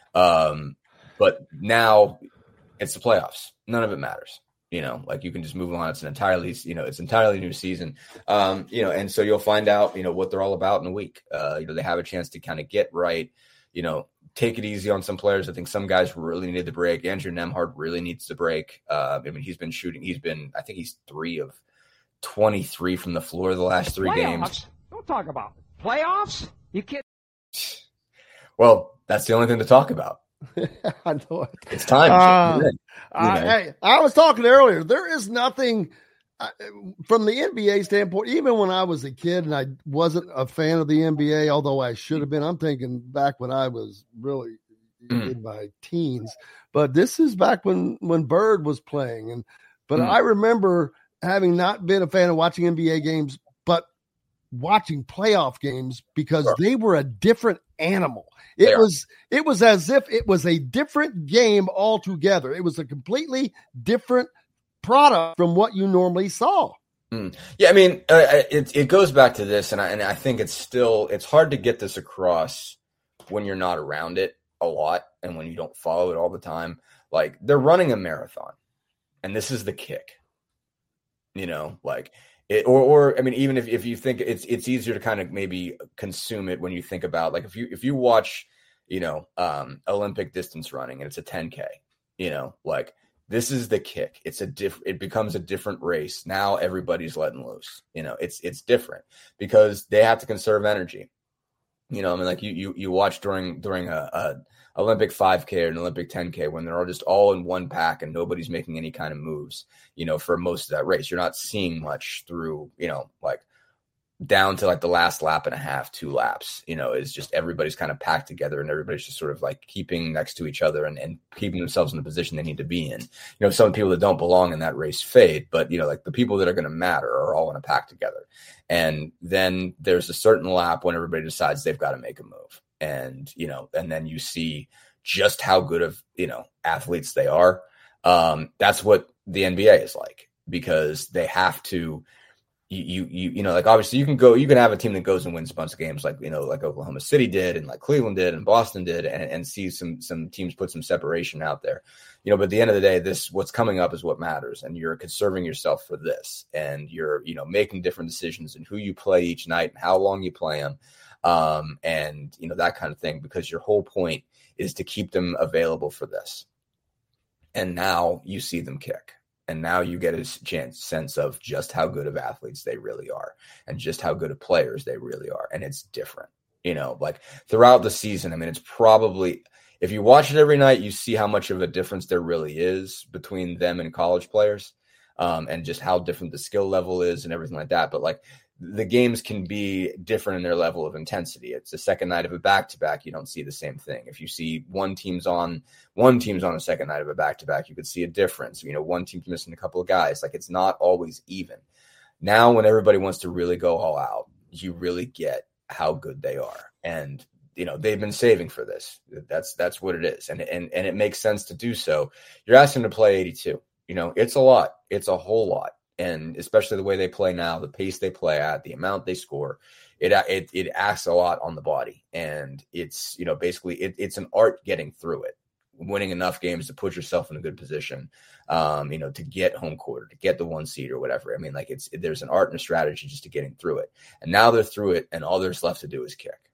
Um, but now it's the playoffs. None of it matters. You know, like you can just move on. It's an entirely, you know, it's entirely new season. Um, you know, and so you'll find out, you know, what they're all about in a week. Uh, you know, they have a chance to kind of get right, you know, take it easy on some players. I think some guys really need the break. Andrew Nembhard really needs the break. Uh, I mean, he's been shooting. He's been, I think he's three of twenty-three from the floor the last three Playoffs? games. Don't talk about it. Playoffs? You kidding? Well, that's the only thing to talk about. I know it. It's time. Uh, you know. I, hey, I was talking earlier. There is nothing uh, from the N B A standpoint. Even when I was a kid and I wasn't a fan of the N B A, although I should have been. I'm thinking back when I was really mm. in my teens. But this is back when when Bird was playing, and but mm. I remember having not been a fan of watching N B A games, but watching playoff games because sure. they were a different animal. It they was are. it was as if it was a different game altogether. It was a completely different product from what you normally saw. Mm. Yeah, I mean, uh, it it goes back to this, and I and I think it's still it's hard to get this across when you're not around it a lot and when you don't follow it all the time. Like they're running a marathon, and this is the kick. You know, like. It, or, or I mean, even if, if you think it's it's easier to kind of maybe consume it when you think about like if you if you watch, you know, um, Olympic distance running and it's a ten K, you know, like this is the kick. It's a diff. It becomes a different race. Now everybody's letting loose. You know, it's it's different because they have to conserve energy. You know, I mean, like you you you watch during during a, a Olympic five K or an Olympic ten K when they're all just all in one pack and nobody's making any kind of moves, you know, for most of that race. You're not seeing much through, you know, like down to like the last lap and a half, two laps, you know, is just everybody's kind of packed together and everybody's just sort of like keeping next to each other and, and keeping themselves in the position they need to be in. You know, some people that don't belong in that race fade, but, you know, like the people that are going to matter are all in a pack together. And then there's a certain lap when everybody decides they've got to make a move. And, you know, and then you see just how good of, you know, athletes they are. Um, that's what the N B A is like, because they have to, You, you, you, you know, like obviously you can go, you can have a team that goes and wins a bunch of games like, you know, like Oklahoma City did and like Cleveland did and Boston did and, and see some, some teams put some separation out there, you know, but at the end of the day, this, what's coming up is what matters. And you're conserving yourself for this and you're, you know, making different decisions and who you play each night and how long you play them. Um, and, you know, that kind of thing, because your whole point is to keep them available for this. And now you see them kick. And now you get a chance sense of just how good of athletes they really are and just how good of players they really are. And it's different, you know, like throughout the season. I mean, it's probably, if you watch it every night, you see how much of a difference there really is between them and college players, um, and just how different the skill level is and everything like that. But like the games can be different in their level of intensity. It's the second night of a back-to-back. You don't see the same thing. If you see one team's on one team's on a second night of a back-to-back, you could see a difference. You know, one team's missing a couple of guys. Like it's not always even. Now, when everybody wants to really go all out, you really get how good they are. And, you know, they've been saving for this. That's, that's what it is. And, and, and it makes sense to do so. You're asking them to play eighty-two, you know, it's a lot. It's a whole lot. And especially the way they play now, the pace they play at, the amount they score, it it it acts a lot on the body. And it's, you know, basically it, it's an art getting through it, winning enough games to put yourself in a good position, um, you know, to get home court or to get the one seed or whatever. I mean, like it's, there's an art and a strategy just to getting through it. And now they're through it and all there's left to do is kick.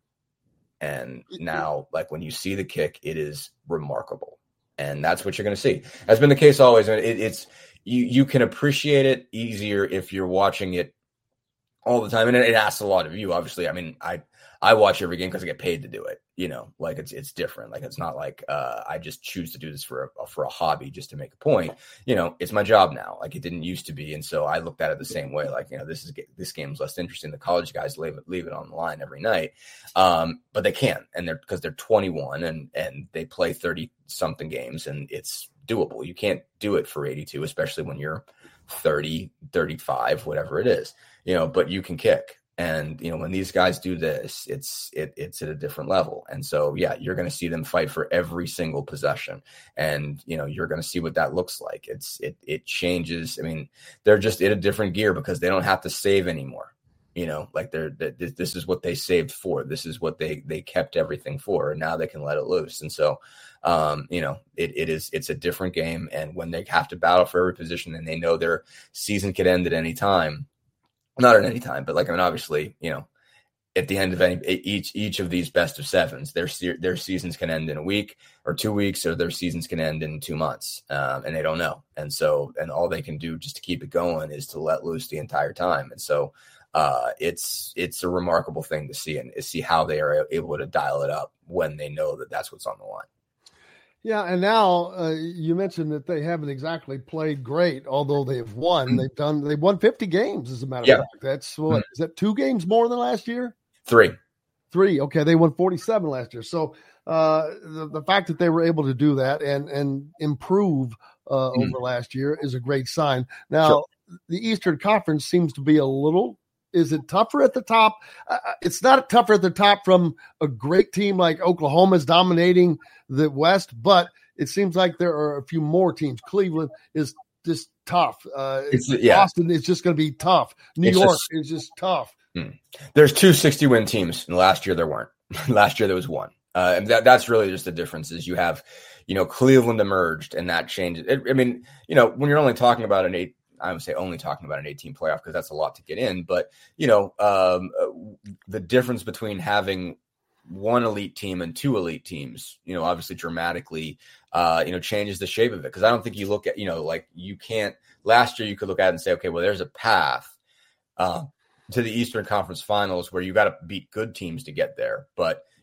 And now, like when you see the kick, it is remarkable. And that's what you're going to see. That's been the case always. It, it's, You you can appreciate it easier if you're watching it all the time. And it, it asks a lot of you, obviously. I mean, I, I watch every game because I get paid to do it, you know, like it's, it's different. Like, it's not like uh, I just choose to do this for a, for a hobby just to make a point, you know, it's my job now. Like it didn't used to be. And so I looked at it the same way. Like, you know, this is, this game's less interesting. The college guys leave it, leave it on the line every night. Um, but they can, and they're, cause they're twenty-one and, and they play thirty something games and it's doable. You can't do it for eighty-two, especially when you're thirty, thirty-five, whatever it is, you know, but you can kick. And, you know, when these guys do this, it's, it, it's at a different level. And so, yeah, you're going to see them fight for every single possession. And, you know, you're going to see what that looks like. It's, it, it changes. I mean, they're just in a different gear because they don't have to save anymore. You know, like they're, they're, this is what they saved for. This is what they, they kept everything for. And now they can let it loose. And so, um, you know, it, it is, it's a different game. And when they have to battle for every position and they know their season could end at any time, not at any time, but like, I mean, obviously, you know, at the end of any, each, each of these best of sevens, their, their seasons can end in a week or two weeks, or their seasons can end in two months. Um, and they don't know. And so, and all they can do just to keep it going is to let loose the entire time. And so, uh, it's, it's a remarkable thing to see and see how they are able to dial it up when they know that that's what's on the line. Yeah, and now uh, you mentioned that they haven't exactly played great, although they've won. Mm-hmm. They've done. They've won fifty games, as a matter yeah. of fact. That's what mm-hmm. is that two games more than last year? Three, three. Okay, they won forty-seven last year. So uh, the the fact that they were able to do that and and improve uh, mm-hmm. over last year is a great sign. Now sure. the Eastern Conference seems to be a little. Is it tougher at the top? Uh, it's not tougher at the top from a great team like Oklahoma's dominating the West, but it seems like there are a few more teams. Cleveland is just tough. Uh, it's, yeah. Boston is just going to be tough. New it's York just, is just tough. Hmm. There's two sixty-win teams, and last year there weren't. Last year there was one. Uh, and that, that's really just the difference is you have, you know, Cleveland emerged, and that changes. It, I mean, you know, when you're only talking about an eight, I would say only talking about an eighteen playoff because that's a lot to get in. But, you know, um, the difference between having one elite team and two elite teams, you know, obviously dramatically, uh, you know, changes the shape of it. Because I don't think you look at, you know, like you can't – last year you could look at it and say, okay, well, there's a path uh, to the Eastern Conference Finals where you got to beat good teams to get there. But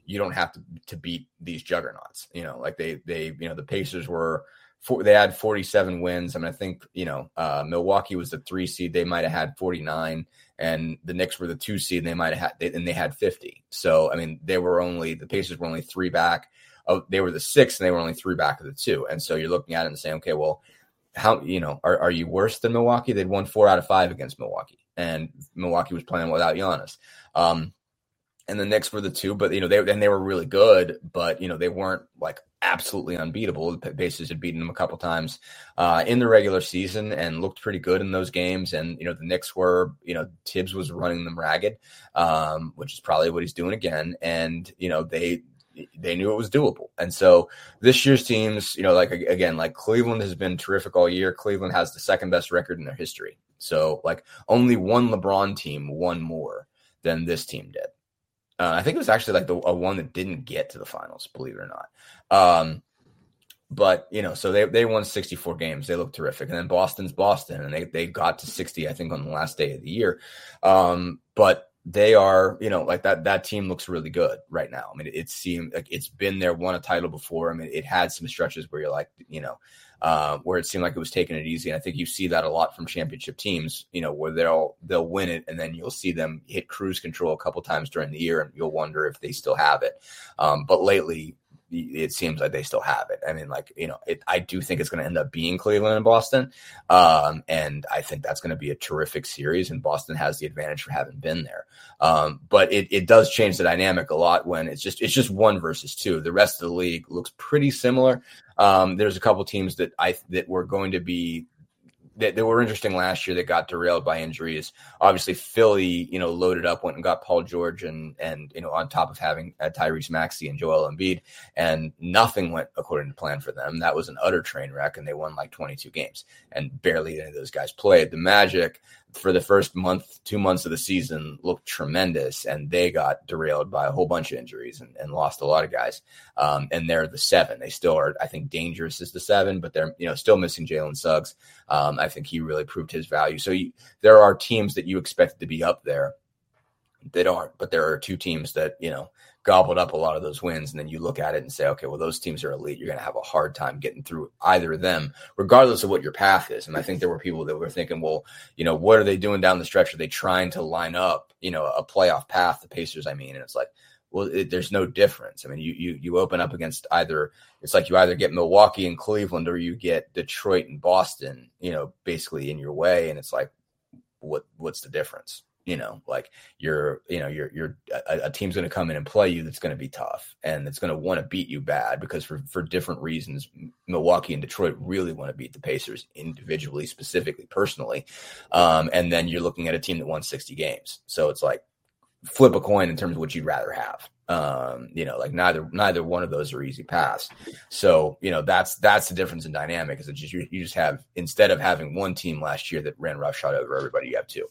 you don't have to, to beat these juggernauts. You know, like they, they, you know, the Pacers were, four, they had forty-seven wins. I mean, I think, you know, uh, Milwaukee was the three seed. They might've had forty-nine, and the Knicks were the two seed. And they might've had, they, and they had fifty. So, I mean, they were only, the Pacers were only three back. Oh, they were the six and they were only three back of the two. And so you're looking at it and saying, okay, well, how, you know, are, are you worse than Milwaukee? They'd won four out of five against Milwaukee, and Milwaukee was playing without Giannis. Um, and the Knicks were the two, but, you know, they, and they were really good, but, you know, they weren't like absolutely unbeatable. The Pacers had beaten them a couple times uh, in the regular season and looked pretty good in those games. And, you know, the Knicks were, you know, Tibbs was running them ragged, um, which is probably what he's doing again. And, you know, they, they knew it was doable. And so this year's teams, you know, like, again, like Cleveland has been terrific all year. Cleveland has the second best record in their history. So like only one LeBron team won more than this team did. Uh, I think it was actually like the a one that didn't get to the finals, believe it or not. Um, but, you know, so they, they won sixty-four games. They look terrific. And then Boston's Boston, and they, they got to sixty, I think, on the last day of the year. Um, but they are, you know, like that, that team looks really good right now. I mean, it, it seemed like it's been there, won a title before. I mean, it had some stretches where you're like, you know, uh, where it seemed like it was taking it easy. And I think you see that a lot from championship teams, you know, where they'll, they'll win it. And then you'll see them hit cruise control a couple times during the year, and you'll wonder if they still have it. Um, but lately, it seems like they still have it. I mean, like, you know, it, I do think it's going to end up being Cleveland and Boston. Um, and I think that's going to be a terrific series, and Boston has the advantage for having been there. Um, but it, it does change the dynamic a lot when it's just, it's just one versus two. The rest of the league looks pretty similar. Um, there's a couple teams that I, that were going to be, That, that were interesting last year that got derailed by injuries. Obviously, Philly, you know, loaded up, went and got Paul George, and, and you know, on top of having uh, Tyrese Maxey and Joel Embiid, and nothing went according to plan for them. That was an utter train wreck, and they won like twenty-two games, and barely any of those guys played. The Magic, for the first month, two months of the season, looked tremendous, and they got derailed by a whole bunch of injuries and, and lost a lot of guys. Um, and they're the seven. They still are, I think, dangerous as the seven, but they're, you know, still missing Jalen Suggs. Um, I think he really proved his value. So you, there are teams that you expect to be up there that aren't, but there are two teams that, you know, gobbled up a lot of those wins. And then you look at it and say, okay, well, those teams are elite. You're going to have a hard time getting through either of them, regardless of what your path is. And I think there were people that were thinking, well, you know, what are they doing down the stretch? Are they trying to line up, you know, a playoff path, the Pacers, I mean? And it's like, well, it, there's no difference. I mean, you, you, you open up against either, it's like you either get Milwaukee and Cleveland, or you get Detroit and Boston, you know, basically in your way. And it's like, what, what's the difference? You know, like you're, you know, you're, you're a, a team's going to come in and play you that's going to be tough, and it's going to want to beat you bad because for, for different reasons, Milwaukee and Detroit really want to beat the Pacers individually, specifically, personally. Um, and then you're looking at a team that won sixty games. So it's like flip a coin in terms of what you'd rather have. Um, you know, like neither, neither one of those are easy paths. So, you know, that's, that's the difference in dynamic, is it just, you, you just have, instead of having one team last year that ran roughshod over everybody, you have two.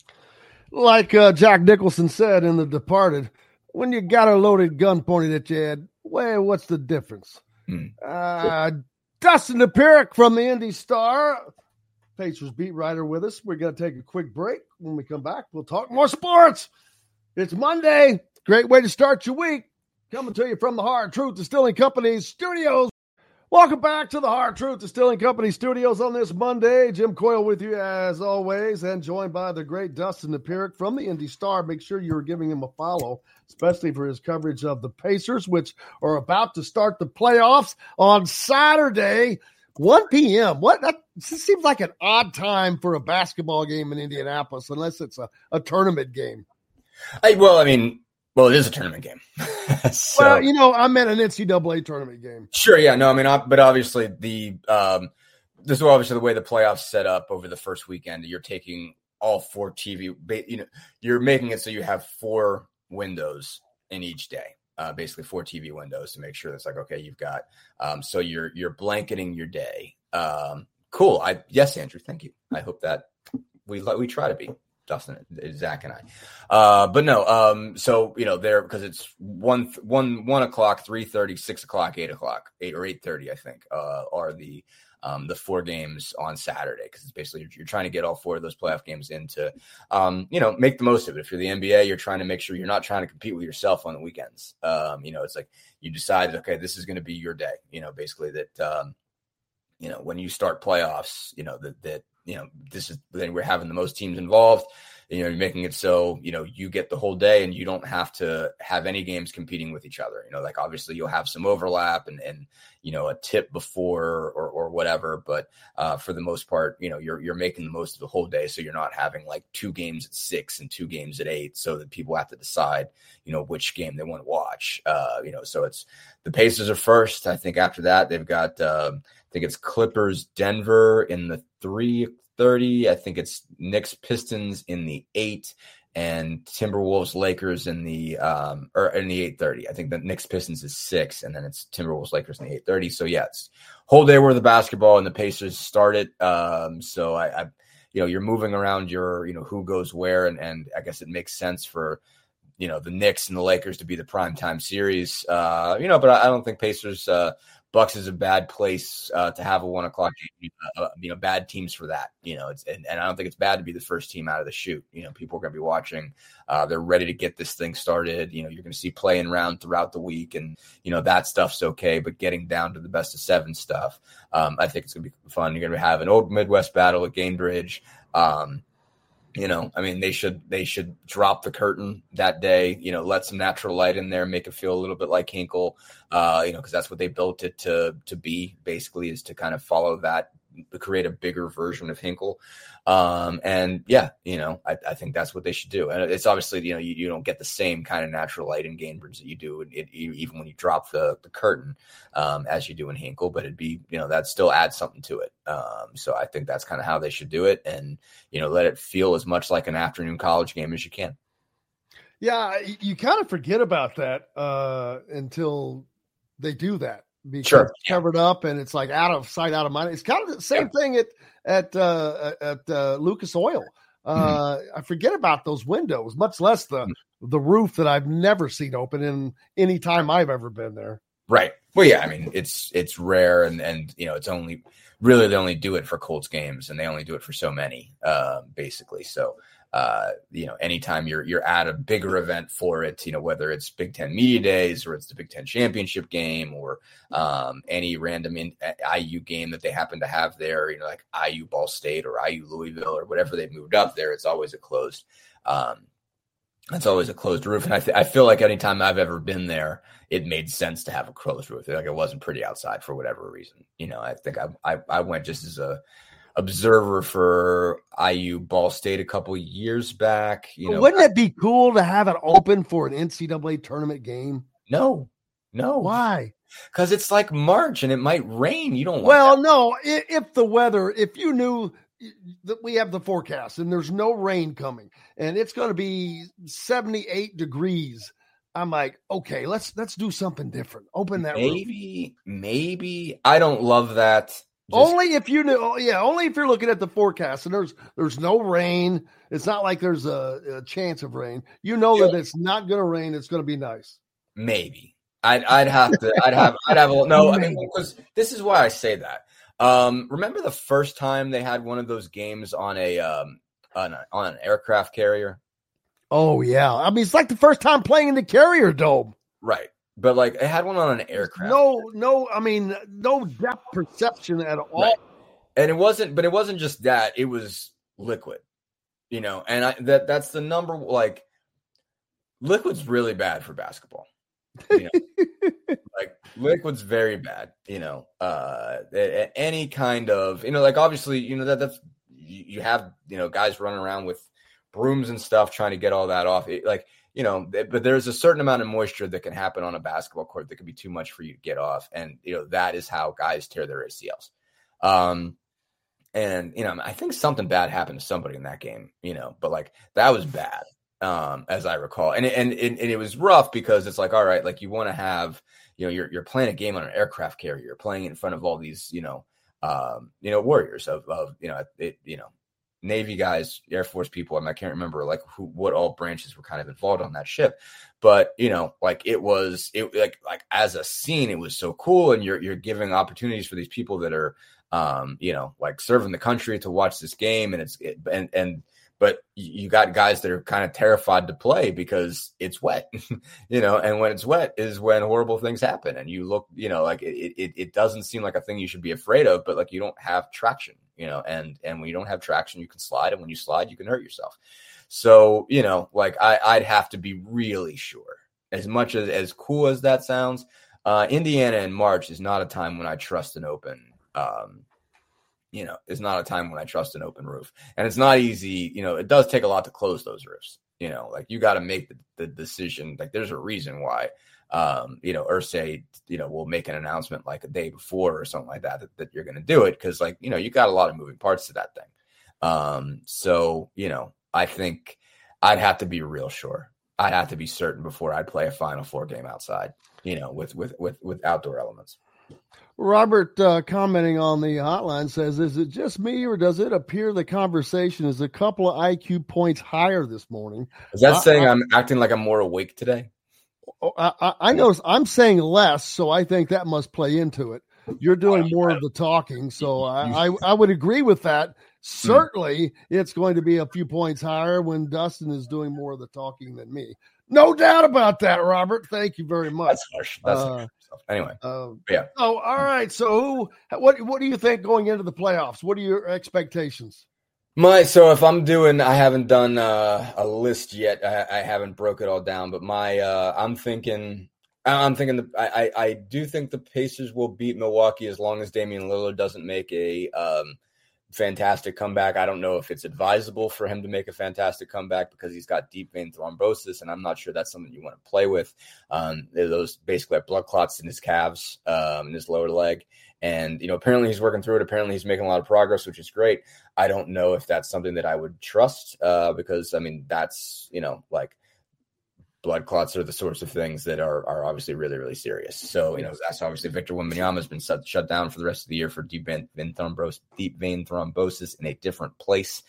Like uh, Jack Nicholson said in The Departed, when you got a loaded gun pointed at your head, well, what's the difference? Mm. Uh, Dustin DePirick from the Indy Star, Pacers beat writer, with us. We're going to take a quick break. When we come back, we'll talk more sports. It's Monday. Great way to start your week. Coming to you from the Hard Truth Distilling Company studios. Welcome back to the Hard Truth Distilling Company studios on this Monday. Jim Coyle with you as always, and joined by the great Dustin DePirick from the Indy Star. Make sure you're giving him a follow, especially for his coverage of the Pacers, which are about to start the playoffs on Saturday, one p.m. What? That seems like an odd time for a basketball game in Indianapolis, unless it's a, a tournament game. I, well, I mean, well, it is a tournament game. so, well, you know, I meant an N C double A tournament game. Sure, yeah, no, I mean, but obviously the um, this is obviously the way the playoffs set up over the first weekend. You're taking all four T V, you know, you're making it so you have four windows in each day, uh, basically four T V windows to make sure that's like, okay, you've got, um, so you're you're blanketing your day. Um, cool. I yes, Andrew, thank you. I hope that we we try to be. Dustin, Zach, and I, uh, but no. Um, so you know, there because it's one, one, one o'clock, three thirty, six o'clock, eight o'clock, eight or eight thirty, I think, uh, are the um, the four games on Saturday, because it's basically you're, you're trying to get all four of those playoff games into, um, you know, make the most of it. If you're the N B A, you're trying to make sure you're not trying to compete with yourself on the weekends. Um, you know, it's like you decided, okay, this is going to be your day. You know, basically that, um, you know, when you start playoffs, you know that that you know this is then we're having the most teams involved. You know, you're making it so, you know, you get the whole day and you don't have to have any games competing with each other. You know, like obviously you'll have some overlap and, and you know, a tip before or or whatever. But uh, for the most part, you know, you're you're making the most of the whole day. So you're not having like two games at six and two games at eight so that people have to decide, you know, which game they want to watch. Uh, you know, so it's the Pacers are first. I think after that, they've got, uh, I think it's Clippers, Denver in the three thirty. I think it's Knicks Pistons in the eight and Timberwolves Lakers in the um or in the eight thirty. I think the Knicks Pistons is six and then it's Timberwolves Lakers in the eight thirty. So yeah, it's whole day where the basketball and the Pacers started. Um so I, I you know you're moving around your you know who goes where and and I guess it makes sense for you know the Knicks and the Lakers to be the primetime series. Uh you know but I, I don't think Pacers uh Bucks is a bad place uh, to have a one o'clock game. Uh, you know, bad teams for that. You know, it's and, and I don't think it's bad to be the first team out of the chute. You know, people are going to be watching. Uh, they're ready to get this thing started. You know, you're going to see playing around throughout the week, and you know that stuff's okay. But getting down to the best of seven stuff, um, I think it's going to be fun. You're going to have an old Midwest battle at Gainbridge. Um, You know, I mean, they should they should drop the curtain that day. You know, let some natural light in there, make it feel a little bit like Hinkle. Uh, you know, because that's what they built it to to be. Basically, is to kind of follow that, create a bigger version of Hinkle. Um, and yeah, you know, I, I think that's what they should do. And it's obviously, you know, you, you don't get the same kind of natural light in Gainbridge that you do in, it, even when you drop the the curtain um, as you do in Hinkle. But it'd be, you know, that still adds something to it. Um, so I think that's kind of how they should do it, and you know, let it feel as much like an afternoon college game as you can. Yeah, you kind of forget about that uh, until they do that. Because sure. It's covered up and it's like out of sight, out of mind. It's kind of the same yeah. thing at at uh, at uh, Lucas Oil. Uh, mm-hmm. I forget about those windows, much less the mm-hmm. the roof that I've never seen open in any time I've ever been there. Right. Well, yeah. I mean, it's it's rare, and and you know, it's only really they only do it for Colts games, and they only do it for so many, uh, basically. So. Uh, you know, anytime you're you're at a bigger event for it, you know, whether it's Big Ten Media Days or it's the Big Ten Championship game or um, any random in, I U game that they happen to have there, you know, like I U Ball State or I U Louisville or whatever they've moved up there, it's always a closed. Um, it's always a closed roof, and I th- I feel like anytime I've ever been there, it made sense to have a closed roof. Like it wasn't pretty outside for whatever reason. You know, I think I I, I went just as a observer for I U Ball State a couple years back. You know, wouldn't it be cool to have it open for an N C double A tournament game? No, no. Why? Because it's like March and it might rain. You don't want well, that. no. If, if the weather, if you knew that we have the forecast and there's no rain coming and it's going to be seventy-eight degrees, I'm like, okay, let's let's do something different. Open that. Maybe, roof. maybe. I don't love that. Just, only if you know, yeah. Only if you're looking at the forecast and there's there's no rain. It's not like there's a, a chance of rain. You know yeah. that it's not going to rain. It's going to be nice. Maybe I'd I'd have to. I'd have I'd have a no. I mean, because this is why I say that. Um, remember the first time they had one of those games on a um on a, on an aircraft carrier? Oh yeah, I mean it's like the first time playing in the Carrier Dome, right? But like it had one on an aircraft. No, no, I mean no depth perception at all. Right. And it wasn't, but it wasn't just that. It was liquid, you know. And I, that that's the number. Like liquid's really bad for basketball. You know? Like liquid's very bad. You know, uh, any kind of you know, like obviously, you know that that's you, you have you know guys running around with brooms and stuff trying to get all that off. It, like. You know, but there's a certain amount of moisture that can happen on a basketball court that can be too much for you to get off. And, you know, that is how guys tear their A C Ls. Um, and, you know, I think something bad happened to somebody in that game, you know, but like that was bad, um, as I recall. And, and, and, and it was rough because it's like, all right, like you want to have, you know, you're, you're playing a game on an aircraft carrier, you're playing in front of all these, you know, um, you know, warriors of, of, you know, it, you know, Navy guys, Air Force people. I mean, I can't remember like who, what all branches were kind of involved on that ship, but you know, like it was, it like, like as a scene, it was so cool. And you're, you're giving opportunities for these people that are, um, you know, like serving the country to watch this game. And it's, it, and, and, but you got guys that are kind of terrified to play because it's wet, you know, and when it's wet is when horrible things happen. And you look, you know, like it, it, it doesn't seem like a thing you should be afraid of, but like you don't have traction, you know, and, and when you don't have traction, you can slide. And when you slide, you can hurt yourself. So, you know, like I, I'd have to be really sure. As much as, as cool as that sounds, uh, Indiana in March is not a time when I trust an open, um, you know, it's not a time when I trust an open roof. And it's not easy. You know, it does take a lot to close those roofs. You know, like you got to make the, the decision. Like there's a reason why, um, you know, Irsay, you know, will make an announcement like a day before or something like that, that, that you're going to do it. Cause like, you know, you got a lot of moving parts to that thing. Um, so, you know, I think I'd have to be real sure. I'd have to be certain before I'd play a Final Four game outside, you know, with, with, with, with outdoor elements. Robert, uh, commenting on the hotline, says, is it just me or does it appear the conversation is a couple of I Q points higher this morning? Is that I, saying I, I'm acting like I'm more awake today? I, I, I know I'm saying less, so I think that must play into it. You're doing more of the talking, so I, I, I would agree with that. Certainly, it's going to be a few points higher when Dustin is doing more of the talking than me. No doubt about that, Robert. Thank you very much. That's harsh. That's uh, harsh. Anyway, uh, yeah. Oh, all right. So, who, what, what do you think going into the playoffs? What are your expectations? My so if I'm doing, I haven't done uh, a list yet. I, I haven't broke it all down, but my uh, I'm thinking. I'm thinking the, I, I do think the Pacers will beat Milwaukee as long as Damian Lillard doesn't make a um, fantastic comeback. I don't know if it's advisable for him to make a fantastic comeback because he's got deep vein thrombosis, and I'm not sure that's something you want to play with. Um, those basically have blood clots in his calves, um, in his lower leg. And, you know, apparently he's working through it. Apparently he's making a lot of progress, which is great. I don't know if that's something that I would trust uh, because, I mean, that's, you know, like, blood clots are the sorts of things that are are obviously really, really serious. So, you know, that's obviously Victor Wembanyama has been shut, shut down for the rest of the year for deep vein, vein thrombosis, deep vein thrombosis in a different place,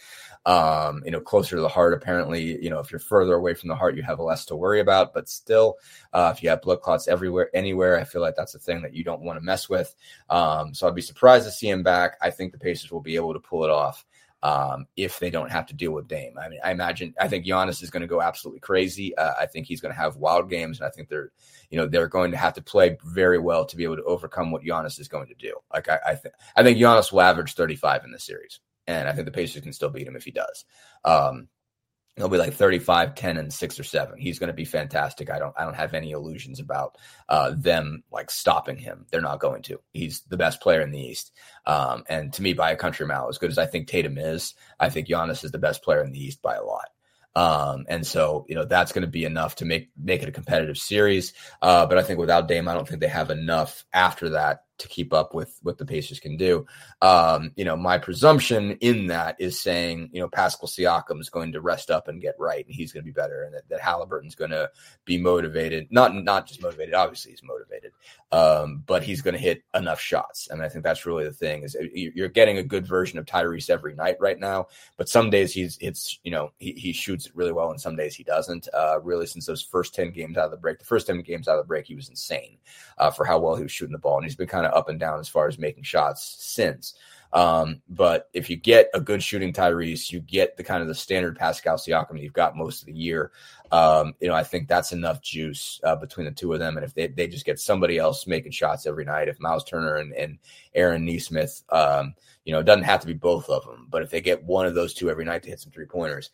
um, you know, closer to the heart. Apparently, you know, if you're further away from the heart, you have less to worry about. But still, uh, if you have blood clots everywhere, anywhere, I feel like that's a thing that you don't want to mess with. Um, so I'd be surprised to see him back. I think the Pacers will be able to pull it off. Um, if they don't have to deal with Dame. I mean, I imagine, I think Giannis is going to go absolutely crazy. Uh, I think he's going to have wild games, and I think they're, you know, they're going to have to play very well to be able to overcome what Giannis is going to do. Like, I, I think, I think Giannis will average thirty-five in this series, and I think the Pacers can still beat him if he does. Um, He'll be like thirty-five, ten, and six or seven. He's going to be fantastic. I don't, I don't have any illusions about uh, them like stopping him. They're not going to. He's the best player in the East. Um, and to me, by a country mile, as good as I think Tatum is, I think Giannis is the best player in the East by a lot. Um, and so, you know, that's going to be enough to make, make it a competitive series. Uh, but I think without Dame, I don't think they have enough after that to keep up with what the Pacers can do. Um, you know, my presumption in that is saying, you know, Pascal Siakam is going to rest up and get right, and he's going to be better, and that, that Halliburton's going to be motivated. Not, not just motivated. Obviously he's motivated. Um, but he's going to hit enough shots. And I think that's really the thing is you're getting a good version of Tyrese every night right now, but some days he's, it's, you know, he, he shoots it really well, and some days he doesn't, uh, really since those first ten games out of the break, the first ten games out of the break, he was insane, uh, for how well he was shooting the ball. And he's been kind of up and down as far as making shots since. Um, but if you get a good shooting Tyrese, you get the kind of the standard Pascal Siakam that you've got most of the year. Um, you know, I think that's enough juice uh, between the two of them. And if they, they just get somebody else making shots every night, if Miles Turner and, and Aaron Nesmith, um, you know, it doesn't have to be both of them, but if they get one of those two every night to hit some three pointers,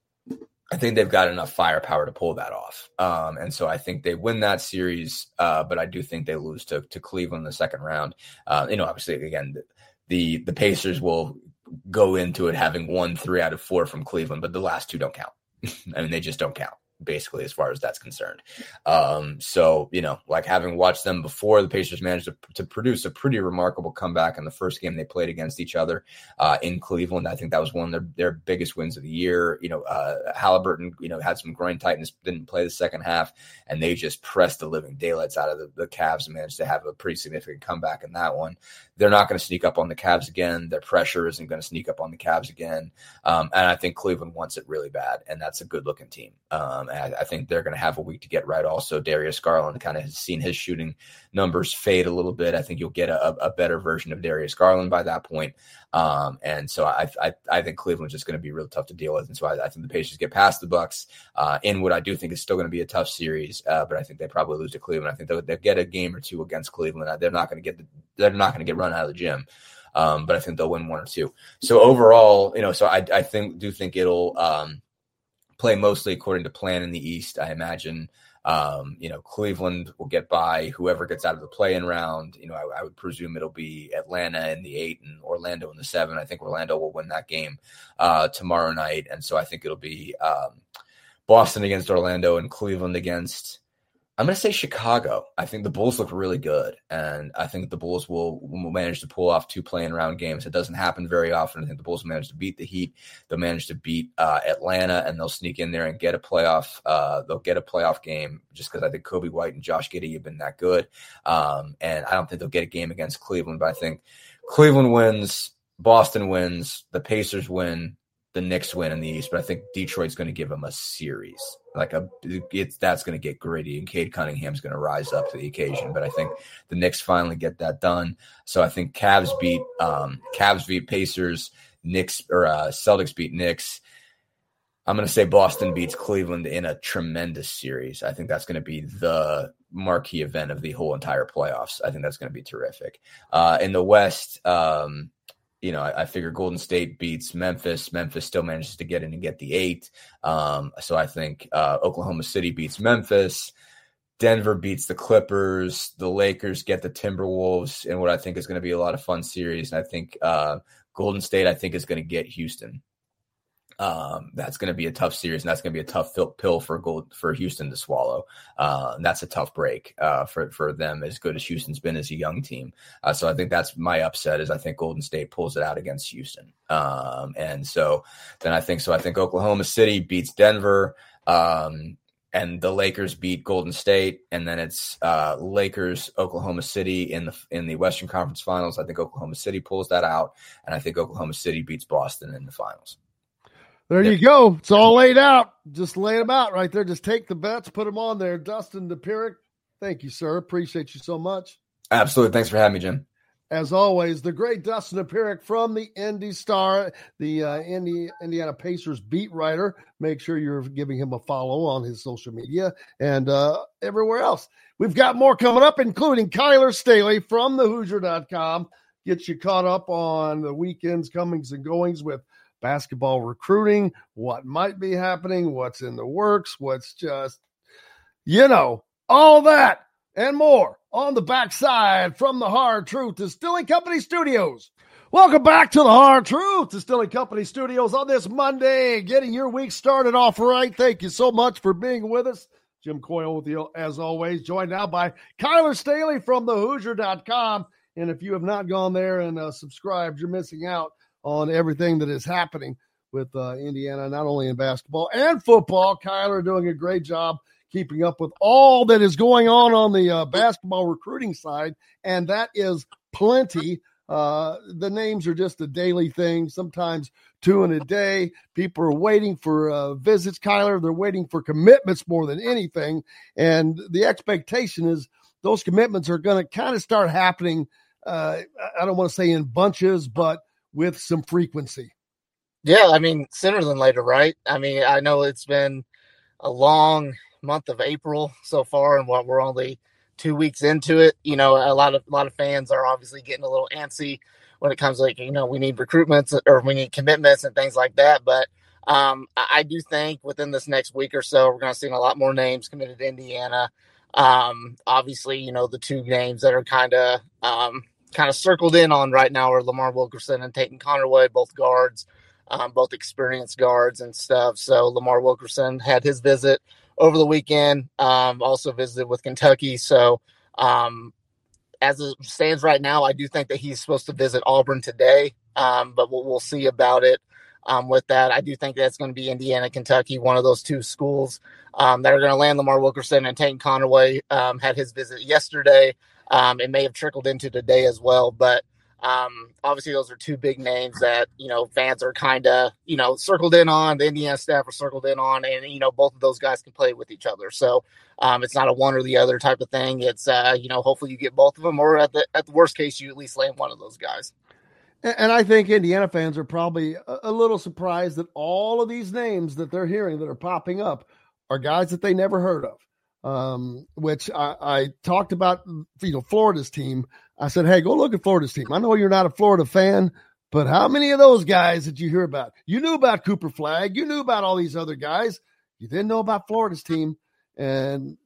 I think they've got enough firepower to pull that off. Um, and so I think they win that series, uh, but I do think they lose to, to Cleveland in the second round. Uh, you know, obviously, again, the, the, the Pacers will go into it having won three out of four from Cleveland, but the last two don't count. I mean, they just don't count, basically, as far as that's concerned. Um, so, you know, like having watched them before, the Pacers managed to, to produce a pretty remarkable comeback in the first game they played against each other uh, in Cleveland. I think that was one of their, their biggest wins of the year. You know, uh, Halliburton, you know, had some groin tightness, didn't play the second half, and they just pressed the living daylights out of the, the Cavs and managed to have a pretty significant comeback in that one. they're not going to sneak up on the Cavs again. Their pressure isn't going to sneak up on the Cavs again. Um, and I think Cleveland wants it really bad, and that's a good-looking team. Um, and I, I think they're going to have a week to get right. Also, Darius Garland kind of has seen his shooting numbers fade a little bit. I think you'll get a, a better version of Darius Garland by that point. Um, and so I, I, I think Cleveland's just going to be real tough to deal with. And so I, I think the Pacers get past the Bucks uh, in what I do think is still going to be a tough series. Uh, but I think they probably lose to Cleveland. I think they'll, they'll get a game or two against Cleveland. They're not going to get the, they're not going to get run out of the gym. Um, but I think they'll win one or two. So overall, you know, so I, I think, do think it'll um, play mostly according to plan in the East. I imagine, um, you know, Cleveland will get by whoever gets out of the play-in round. You know, I, I would presume it'll be Atlanta in the eight and Orlando in the seven. I think Orlando will win that game uh, tomorrow night. And so I think it'll be um, Boston against Orlando and Cleveland against, I'm going to say Chicago. I think the Bulls look really good, and I think the Bulls will, will manage to pull off two play-in round games. It doesn't happen very often. I think the Bulls manage to beat the Heat. They'll manage to beat uh, Atlanta, and they'll sneak in there and get a playoff. Uh, they'll get a playoff game just because I think Kobe White and Josh Giddey have been that good. Um, and I don't think they'll get a game against Cleveland, but I think Cleveland wins, Boston wins, the Pacers win, the Knicks win in the East, but I think Detroit's going to give them a series. Like a, it's that's going to get gritty, and Cade Cunningham's going to rise up to the occasion. But I think the Knicks finally get that done. So I think Cavs beat um, Cavs beat Pacers, Knicks or uh, Celtics beat Knicks. I'm going to say Boston beats Cleveland in a tremendous series. I think that's going to be the marquee event of the whole entire playoffs. I think that's going to be terrific. Uh, in the West. Um, You know, I, I figure Golden State beats Memphis. Memphis still manages to get in and get the eight. Um, so I think uh, Oklahoma City beats Memphis. Denver beats the Clippers. The Lakers get the Timberwolves in what I think is going to be a lot of fun series. And I think uh, Golden State, I think, is going to get Houston. Um, that's going to be a tough series, and that's going to be a tough pill for gold for Houston to swallow. Uh, and that's a tough break uh, for for them, as good as Houston's been as a young team. Uh, so I think that's my upset. Is I think Golden State pulls it out against Houston, um, and so then I think so. I think Oklahoma City beats Denver, um, and the Lakers beat Golden State, and then it's uh, Lakers Oklahoma City in the in the Western Conference Finals. I think Oklahoma City pulls that out, and I think Oklahoma City beats Boston in the finals. There you go. It's all laid out. Just lay them out right there. Just take the bets, put them on there. Dustin DePirick, thank you, sir. Appreciate you so much. Absolutely. Thanks for having me, Jim. As always, the great Dustin DePirick from the Indy Star, the uh, Indy, Indiana Pacers beat writer. Make sure you're giving him a follow on his social media and uh, everywhere else. We've got more coming up, including Kyler Staley from the Hoosier dot com. Gets you caught up on the weekend's comings and goings with basketball recruiting, what might be happening, what's in the works, what's just, you know, all that and more on the backside from the Hard Truth Distilling Company Studios. Welcome back to the Hard Truth Distilling Company Studios on this Monday, getting your week started off right. Thank you so much for being with us. Jim Coyle with you as always, joined now by Kyler Staley from the Hoosier dot com. And if you have not gone there and uh, subscribed, you're missing out on everything that is happening with uh, Indiana, not only in basketball and football. Kyler doing a great job keeping up with all that is going on on the uh, basketball recruiting side, and that is plenty. Uh, the names are just a daily thing, sometimes two in a day. People are waiting for uh, visits, Kyler. They're waiting for commitments more than anything, and the expectation is those commitments are going to kind of start happening, uh, I don't want to say in bunches, but with some frequency. Yeah, I mean, sooner than later, right? I mean, I know it's been a long month of April so far, and what we're only two weeks into it. You know, a lot of a lot of fans are obviously getting a little antsy when it comes to, like, you know, we need recruitments or we need commitments and things like that. But um, I, I do think within this next week or so, we're going to see a lot more names committed to Indiana. Um, obviously, you know, the two names that are kind of um, kind of circled in on right now are Lamar Wilkerson and Tayton Connerway, both guards, um, both experienced guards and stuff. So Lamar Wilkerson had his visit over the weekend, um, also visited with Kentucky. So um, as it stands right now, I do think that he's supposed to visit Auburn today, um, but we'll, we'll see about it. Um, with that, I do think that's going to be Indiana, Kentucky, one of those two schools um, that are going to land Lamar Wilkerson. And Tayton Connerway um, had his visit yesterday. Um, it may have trickled into today as well, but Um, obviously, those are two big names that, you know, fans are kind of, you know, circled in on. The Indiana staff are circled in on, and, you know, both of those guys can play with each other. So um, it's not a one or the other type of thing. It's, uh, you know, hopefully you get both of them, or at the at the worst case, you at least land one of those guys. And I think Indiana fans are probably a little surprised that all of these names that they're hearing that are popping up are guys that they never heard of. Um, which I, I talked about, you know, Florida's team. I said, hey, go look at Florida's team. I know you're not a Florida fan, but how many of those guys did you hear about? You knew about Cooper Flagg. You knew about all these other guys. You didn't know about Florida's team. And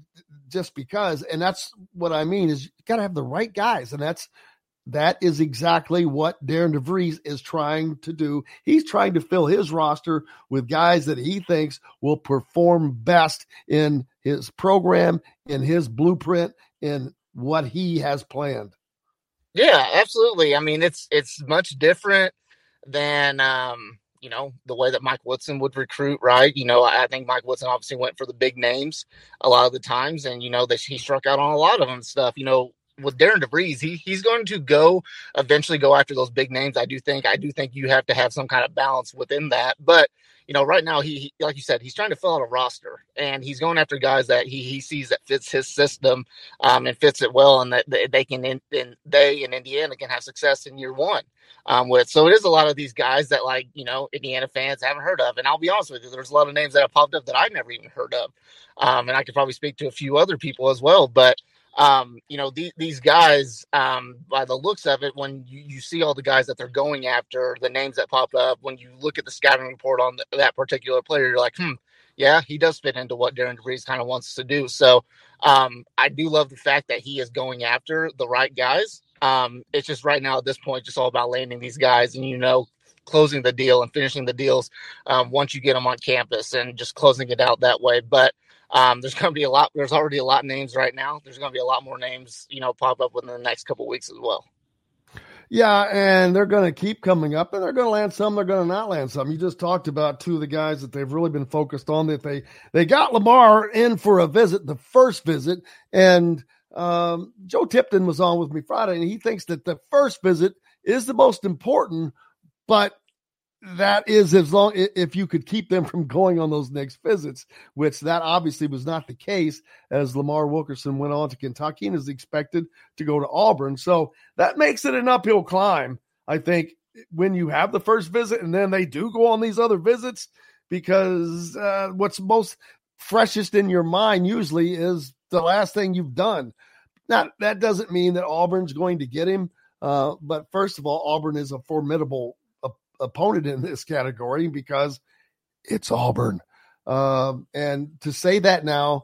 just because, and that's what I mean is you got to have the right guys. And that's, that is exactly what Darren DeVries is trying to do. He's trying to fill his roster with guys that he thinks will perform best in his program, in his blueprint, in what he has planned. Yeah, absolutely. I mean, it's it's much different than, um, you know, the way that Mike Woodson would recruit, right? You know, I think Mike Woodson obviously went for the big names a lot of the times, and, you know, that he struck out on a lot of them stuff. You know, with Darren DeVries, he he's going to go eventually go after those big names. I do think I do think you have to have some kind of balance within that. But, you know, right now he, he like you said, he's trying to fill out a roster, and he's going after guys that he he sees that fits his system um, and fits it well, and that they can in, in they in Indiana can have success in year one um, with. So it is a lot of these guys that, like, you know, Indiana fans haven't heard of. And I'll be honest with you, there's a lot of names that have popped up that I've never even heard of, um, and I could probably speak to a few other people as well, but. Um, you know, the, these guys, um, by the looks of it, when you, you see all the guys that they're going after, the names that pop up, when you look at the scouting report on the, that particular player, you're like, hmm, yeah, he does fit into what Darren DeVries kind of wants to do. So um, I do love the fact that he is going after the right guys. Um, it's just right now at this point, just all about landing these guys and, you know, closing the deal and finishing the deals um, once you get them on campus and just closing it out that way. But Um, there's going to be a lot. There's already a lot of names right now. There's going to be a lot more names, you know, pop up within the next couple of weeks as well. Yeah, and they're going to keep coming up, and they're going to land some. They're going to not land some. You just talked about two of the guys that they've really been focused on. That they they got Lamar in for a visit, the first visit, and um, Joe Tipton was on with me Friday, and he thinks that the first visit is the most important, but that is as long if you could keep them from going on those next visits, which that obviously was not the case as Lamar Wilkerson went on to Kentucky and is expected to go to Auburn. So that makes it an uphill climb, I think, when you have the first visit and then they do go on these other visits, because uh, what's most freshest in your mind usually is the last thing you've done. Now, that doesn't mean that Auburn's going to get him. Uh, but first of all, Auburn is a formidable opponent in this category because it's Auburn. Um, and to say that now,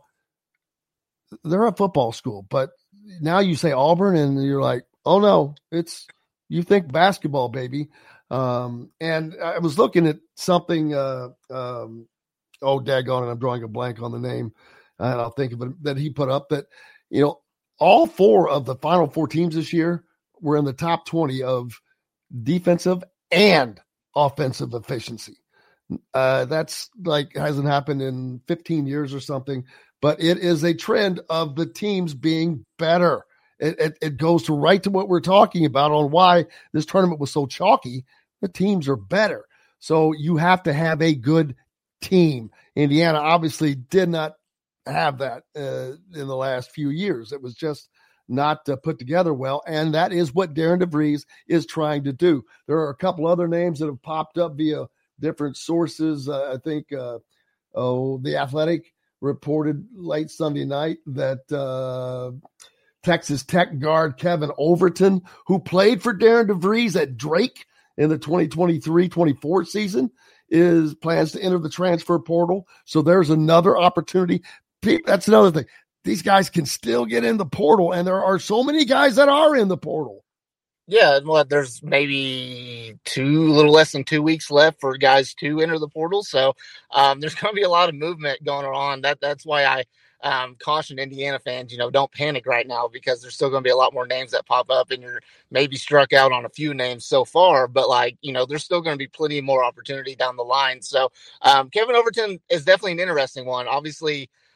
they're a football school, but now you say Auburn and you're like, oh no, it's, you think basketball, baby. Um, and I was looking at something, uh, um, oh, daggone it, I'm drawing a blank on the name, and I'll think of it, that he put up that, you know, all four of the Final Four teams this year were in the top twenty of defensive and offensive efficiency. Uh, that's like hasn't happened in fifteen years or something, but it is a trend of the teams being better. It, it, it goes to right to what we're talking about on why this tournament was so chalky. The teams are better. So you have to have a good team. Indiana obviously did not have that uh, in the last few years. It was just not uh, put together well, and that is what Darren DeVries is trying to do. There are a couple other names that have popped up via different sources. Uh, I think uh, oh, The Athletic reported late Sunday night that uh, Texas Tech guard Kevin Overton, who played for Darren DeVries at Drake in the twenty twenty-three twenty-four season, is plans to enter the transfer portal. So there's another opportunity. That's another thing. These guys can still get in the portal, and there are so many guys that are in the portal. Yeah, well, there's maybe two, a little less than two weeks left for guys to enter the portal. So um, there's going to be a lot of movement going on. That That's why I um, caution Indiana fans, you know, don't panic right now, because there's still going to be a lot more names that pop up, and you're maybe struck out on a few names so far. But, like, you know, there's still going to be plenty more opportunity down the line. So um, Kevin Overton is definitely an interesting one. Obviously,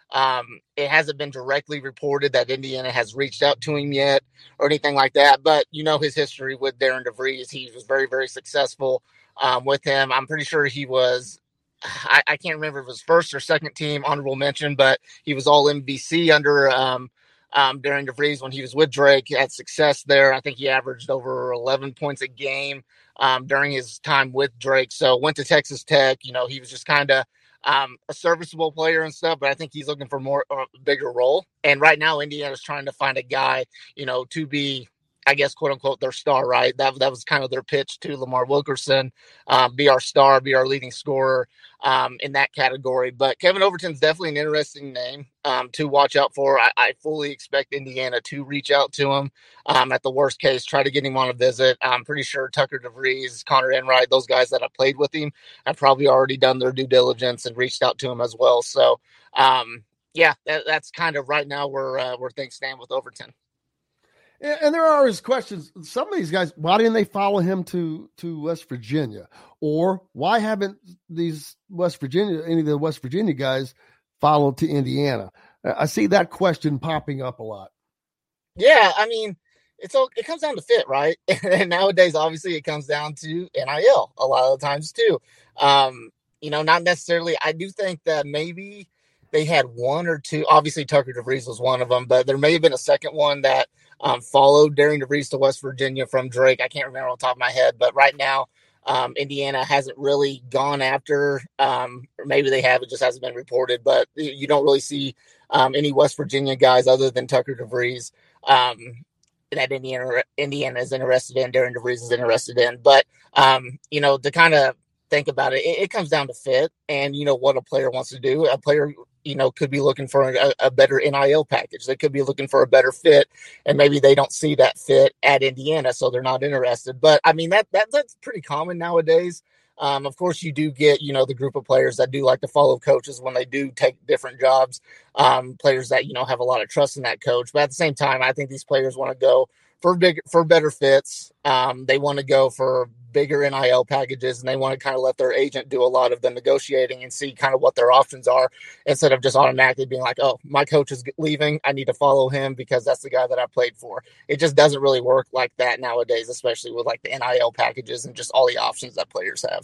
Um, it hasn't been directly reported that Indiana has reached out to him yet or anything like that. But you know his history with Darren DeVries. He was very, very successful um, with him. I'm pretty sure he was, I, I can't remember if it was first or second team honorable mention, but he was all M V C under um, um, Darren DeVries when he was with Drake. He had success there. I think he averaged over eleven points a game um, during his time with Drake. So went to Texas Tech. You know, he was just kind of um, a serviceable player and stuff, but I think he's looking for more, a bigger role. And right now, Indiana's trying to find a guy, you know, to be, I guess, quote unquote, their star, right? That that was kind of their pitch to Lamar Wilkerson, um, be our star, be our leading scorer um, in that category. But Kevin Overton's definitely an interesting name um, to watch out for. I, I fully expect Indiana to reach out to him. Um, at the worst case, try to get him on a visit. I'm pretty sure Tucker DeVries, Connor Enright, those guys that have played with him have probably already done their due diligence and reached out to him as well. So, um, yeah, that, that's kind of right now where uh, where things stand with Overton. And there are always questions. Some of these guys, why didn't they follow him to, to West Virginia? Or why haven't these West Virginia, any of the West Virginia guys followed to Indiana? I see that question popping up a lot. Yeah, I mean, it's all, it comes down to fit, right? And nowadays, obviously, it comes down to N I L a lot of the times too. Um, you know, not necessarily. I do think that maybe they had one or two. Obviously, Tucker DeVries was one of them, but there may have been a second one that um, followed Darren DeVries to West Virginia from Drake. I can't remember on the top of my head, but right now, um, Indiana hasn't really gone after, um, or maybe they have, it just hasn't been reported, but you don't really see um, any West Virginia guys other than Tucker DeVries um, that Indiana, Indiana is interested in, Darren DeVries is interested in. But, um, you know, to kind of think about it, it, it comes down to fit and, you know, what a player wants to do. A player, you know, could be looking for a, a better N I L package. They could be looking for a better fit, and maybe they don't see that fit at Indiana, so they're not interested. But I mean, that, that that's pretty common nowadays. Um, of course, you do get, you know, the group of players that do like to follow coaches when they do take different jobs, um, players that, you know, have a lot of trust in that coach. But at the same time, I think these players want to go for big, for better fits. Um, they want to go for bigger N I L packages, and they want to kind of let their agent do a lot of the negotiating and see kind of what their options are instead of just automatically being like, oh, my coach is leaving, I need to follow him because that's the guy that I played for. It just doesn't really work like that nowadays, especially with like the N I L packages and just all the options that players have.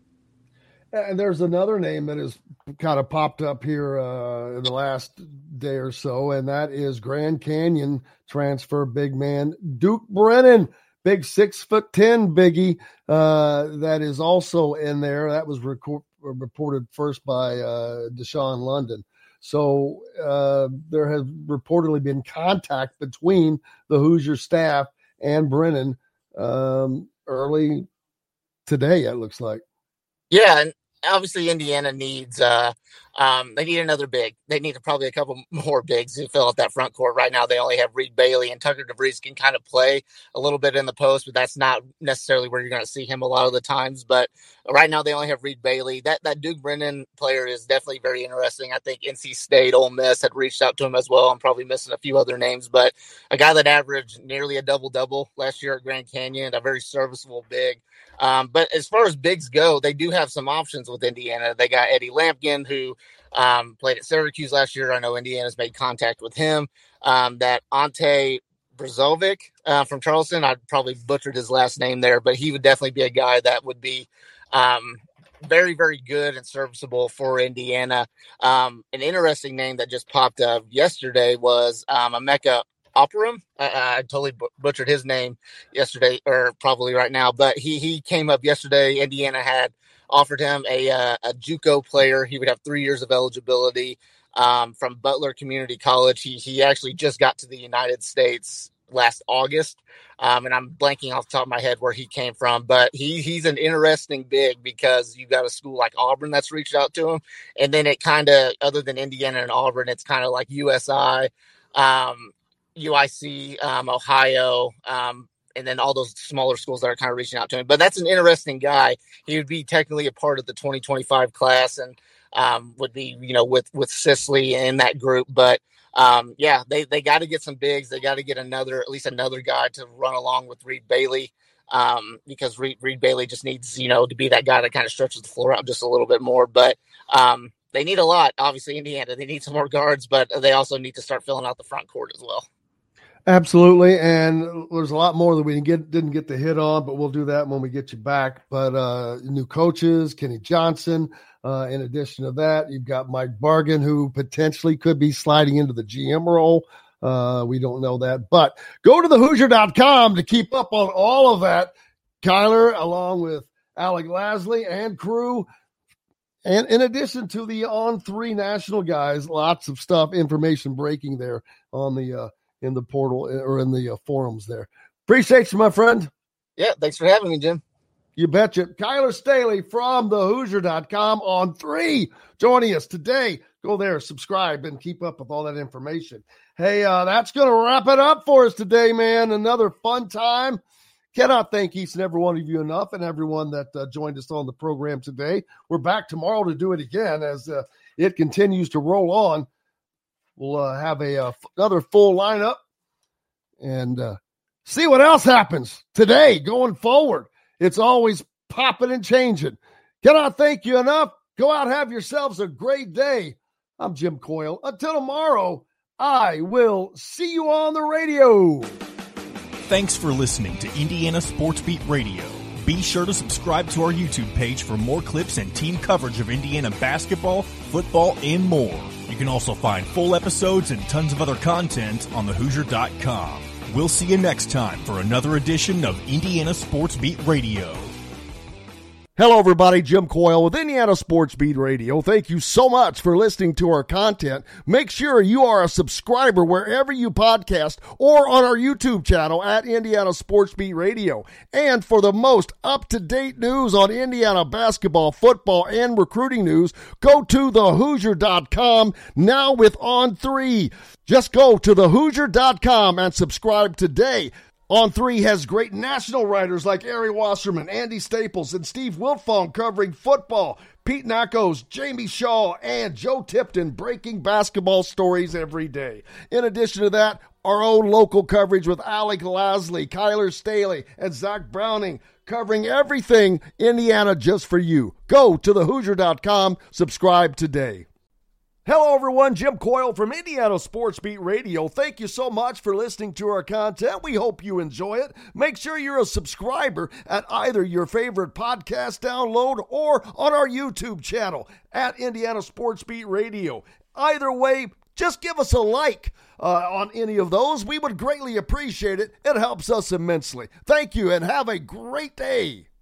And there's another name that has kind of popped up here uh, in the last day or so, and that is Grand Canyon transfer big man Duke Brennan. Big six foot ten biggie uh, that is also in there. That was record, reported first by uh, Deshaun London. So uh, there has reportedly been contact between the Hoosier staff and Brennan um, early today, it looks like. Yeah, and obviously Indiana needs uh, um, they need another big. They need probably a couple more bigs to fill out that front court. Right now they only have Reed Bailey, and Tucker DeVries can kind of play a little bit in the post, but that's not necessarily where you're going to see him a lot of the times. But right now they only have Reed Bailey. That that Duke Brennan player is definitely very interesting. I think N C State, Ole Miss had reached out to him as well. I'm probably missing a few other names, but a guy that averaged nearly a double-double last year at Grand Canyon, a very serviceable big. Um, but as far as bigs go, they do have some options with Indiana. They got Eddie Lampkin, who um, played at Syracuse last year. I know Indiana's made contact with him. Um, that Ante Brazovic uh, from Charleston, I probably butchered his last name there, but he would definitely be a guy that would be um, very, very good and serviceable for Indiana. Um, an interesting name that just popped up yesterday was um, Emeka Operum. I, I totally butchered his name yesterday, or probably right now, but he he came up yesterday. Indiana had offered him a uh, a JUCO player. He would have three years of eligibility um, from Butler Community College. He he actually just got to the United States last August, um, and I'm blanking off the top of my head where he came from, but he he's an interesting big because you got a school like Auburn that's reached out to him, and then it kind of, other than Indiana and Auburn, it's kind of like U S I, um, U I C, um, Ohio, um, and then all those smaller schools that are kind of reaching out to him. But that's an interesting guy. He would be technically a part of the twenty twenty-five class, and um, would be, you know, with, with Sisley in that group. But um, yeah, they, they got to get some bigs. They got to get another, at least another guy to run along with Reed Bailey, um, because Reed, Reed Bailey just needs, you know, to be that guy that kind of stretches the floor out just a little bit more. But um, they need a lot. Obviously, Indiana, they need some more guards, but they also need to start filling out the front court as well. Absolutely, and there's a lot more that we didn't get, didn't get to hit on, but we'll do that when we get you back. But uh, new coaches, Kenny Johnson. Uh, in addition to that, you've got Mike Bargan, who potentially could be sliding into the G M role. Uh, we don't know that. But go to the Hoosier dot com to keep up on all of that. Kyler, along with Alec Lasley and crew. And in addition to the On three national guys, lots of stuff, information breaking there on the uh, in the portal or in the uh, forums there. Appreciate you, my friend. Yeah, thanks for having me, Jim. You betcha. Kyler Staley from the Hoosier dot com on three joining us today. Go there, subscribe, and keep up with all that information. Hey, uh, that's going to wrap it up for us today, man. Another fun time. Cannot thank each and every one of you enough, and everyone that uh, joined us on the program today. We're back tomorrow to do it again as uh, it continues to roll on. We'll uh, have a uh, another full lineup and uh, see what else happens today going forward. It's always popping and changing. Cannot thank you enough. Go out and have yourselves a great day. I'm Jim Coyle. Until tomorrow, I will see you on the radio. Thanks for listening to Indiana Sports Beat Radio. Be sure to subscribe to our YouTube page for more clips and team coverage of Indiana basketball, football, and more. You can also find full episodes and tons of other content on the Hoosier dot com. We'll see you next time for another edition of Indiana Sports Beat Radio. Hello, everybody. Jim Coyle with Indiana Sports Beat Radio. Thank you so much for listening to our content. Make sure you are a subscriber wherever you podcast or on our YouTube channel at Indiana Sports Beat Radio. And for the most up-to-date news on Indiana basketball, football, and recruiting news, go to the Hoosier dot com, now with On three. Just go to the Hoosier dot com and subscribe today. On three has great national writers like Ari Wasserman, Andy Staples, and Steve Wilfong covering football. Pete Nackos, Jamie Shaw, and Joe Tipton breaking basketball stories every day. In addition to that, our own local coverage with Alec Lasley, Kyler Staley, and Zach Browning covering everything Indiana just for you. Go to the Hoosier dot com, subscribe today. Hello, everyone. Jim Coyle from Indiana Sports Beat Radio. Thank you so much for listening to our content. We hope you enjoy it. Make sure you're a subscriber at either your favorite podcast download or on our YouTube channel at Indiana Sports Beat Radio. Either way, just give us a like uh, on any of those. We would greatly appreciate it. It helps us immensely. Thank you and have a great day.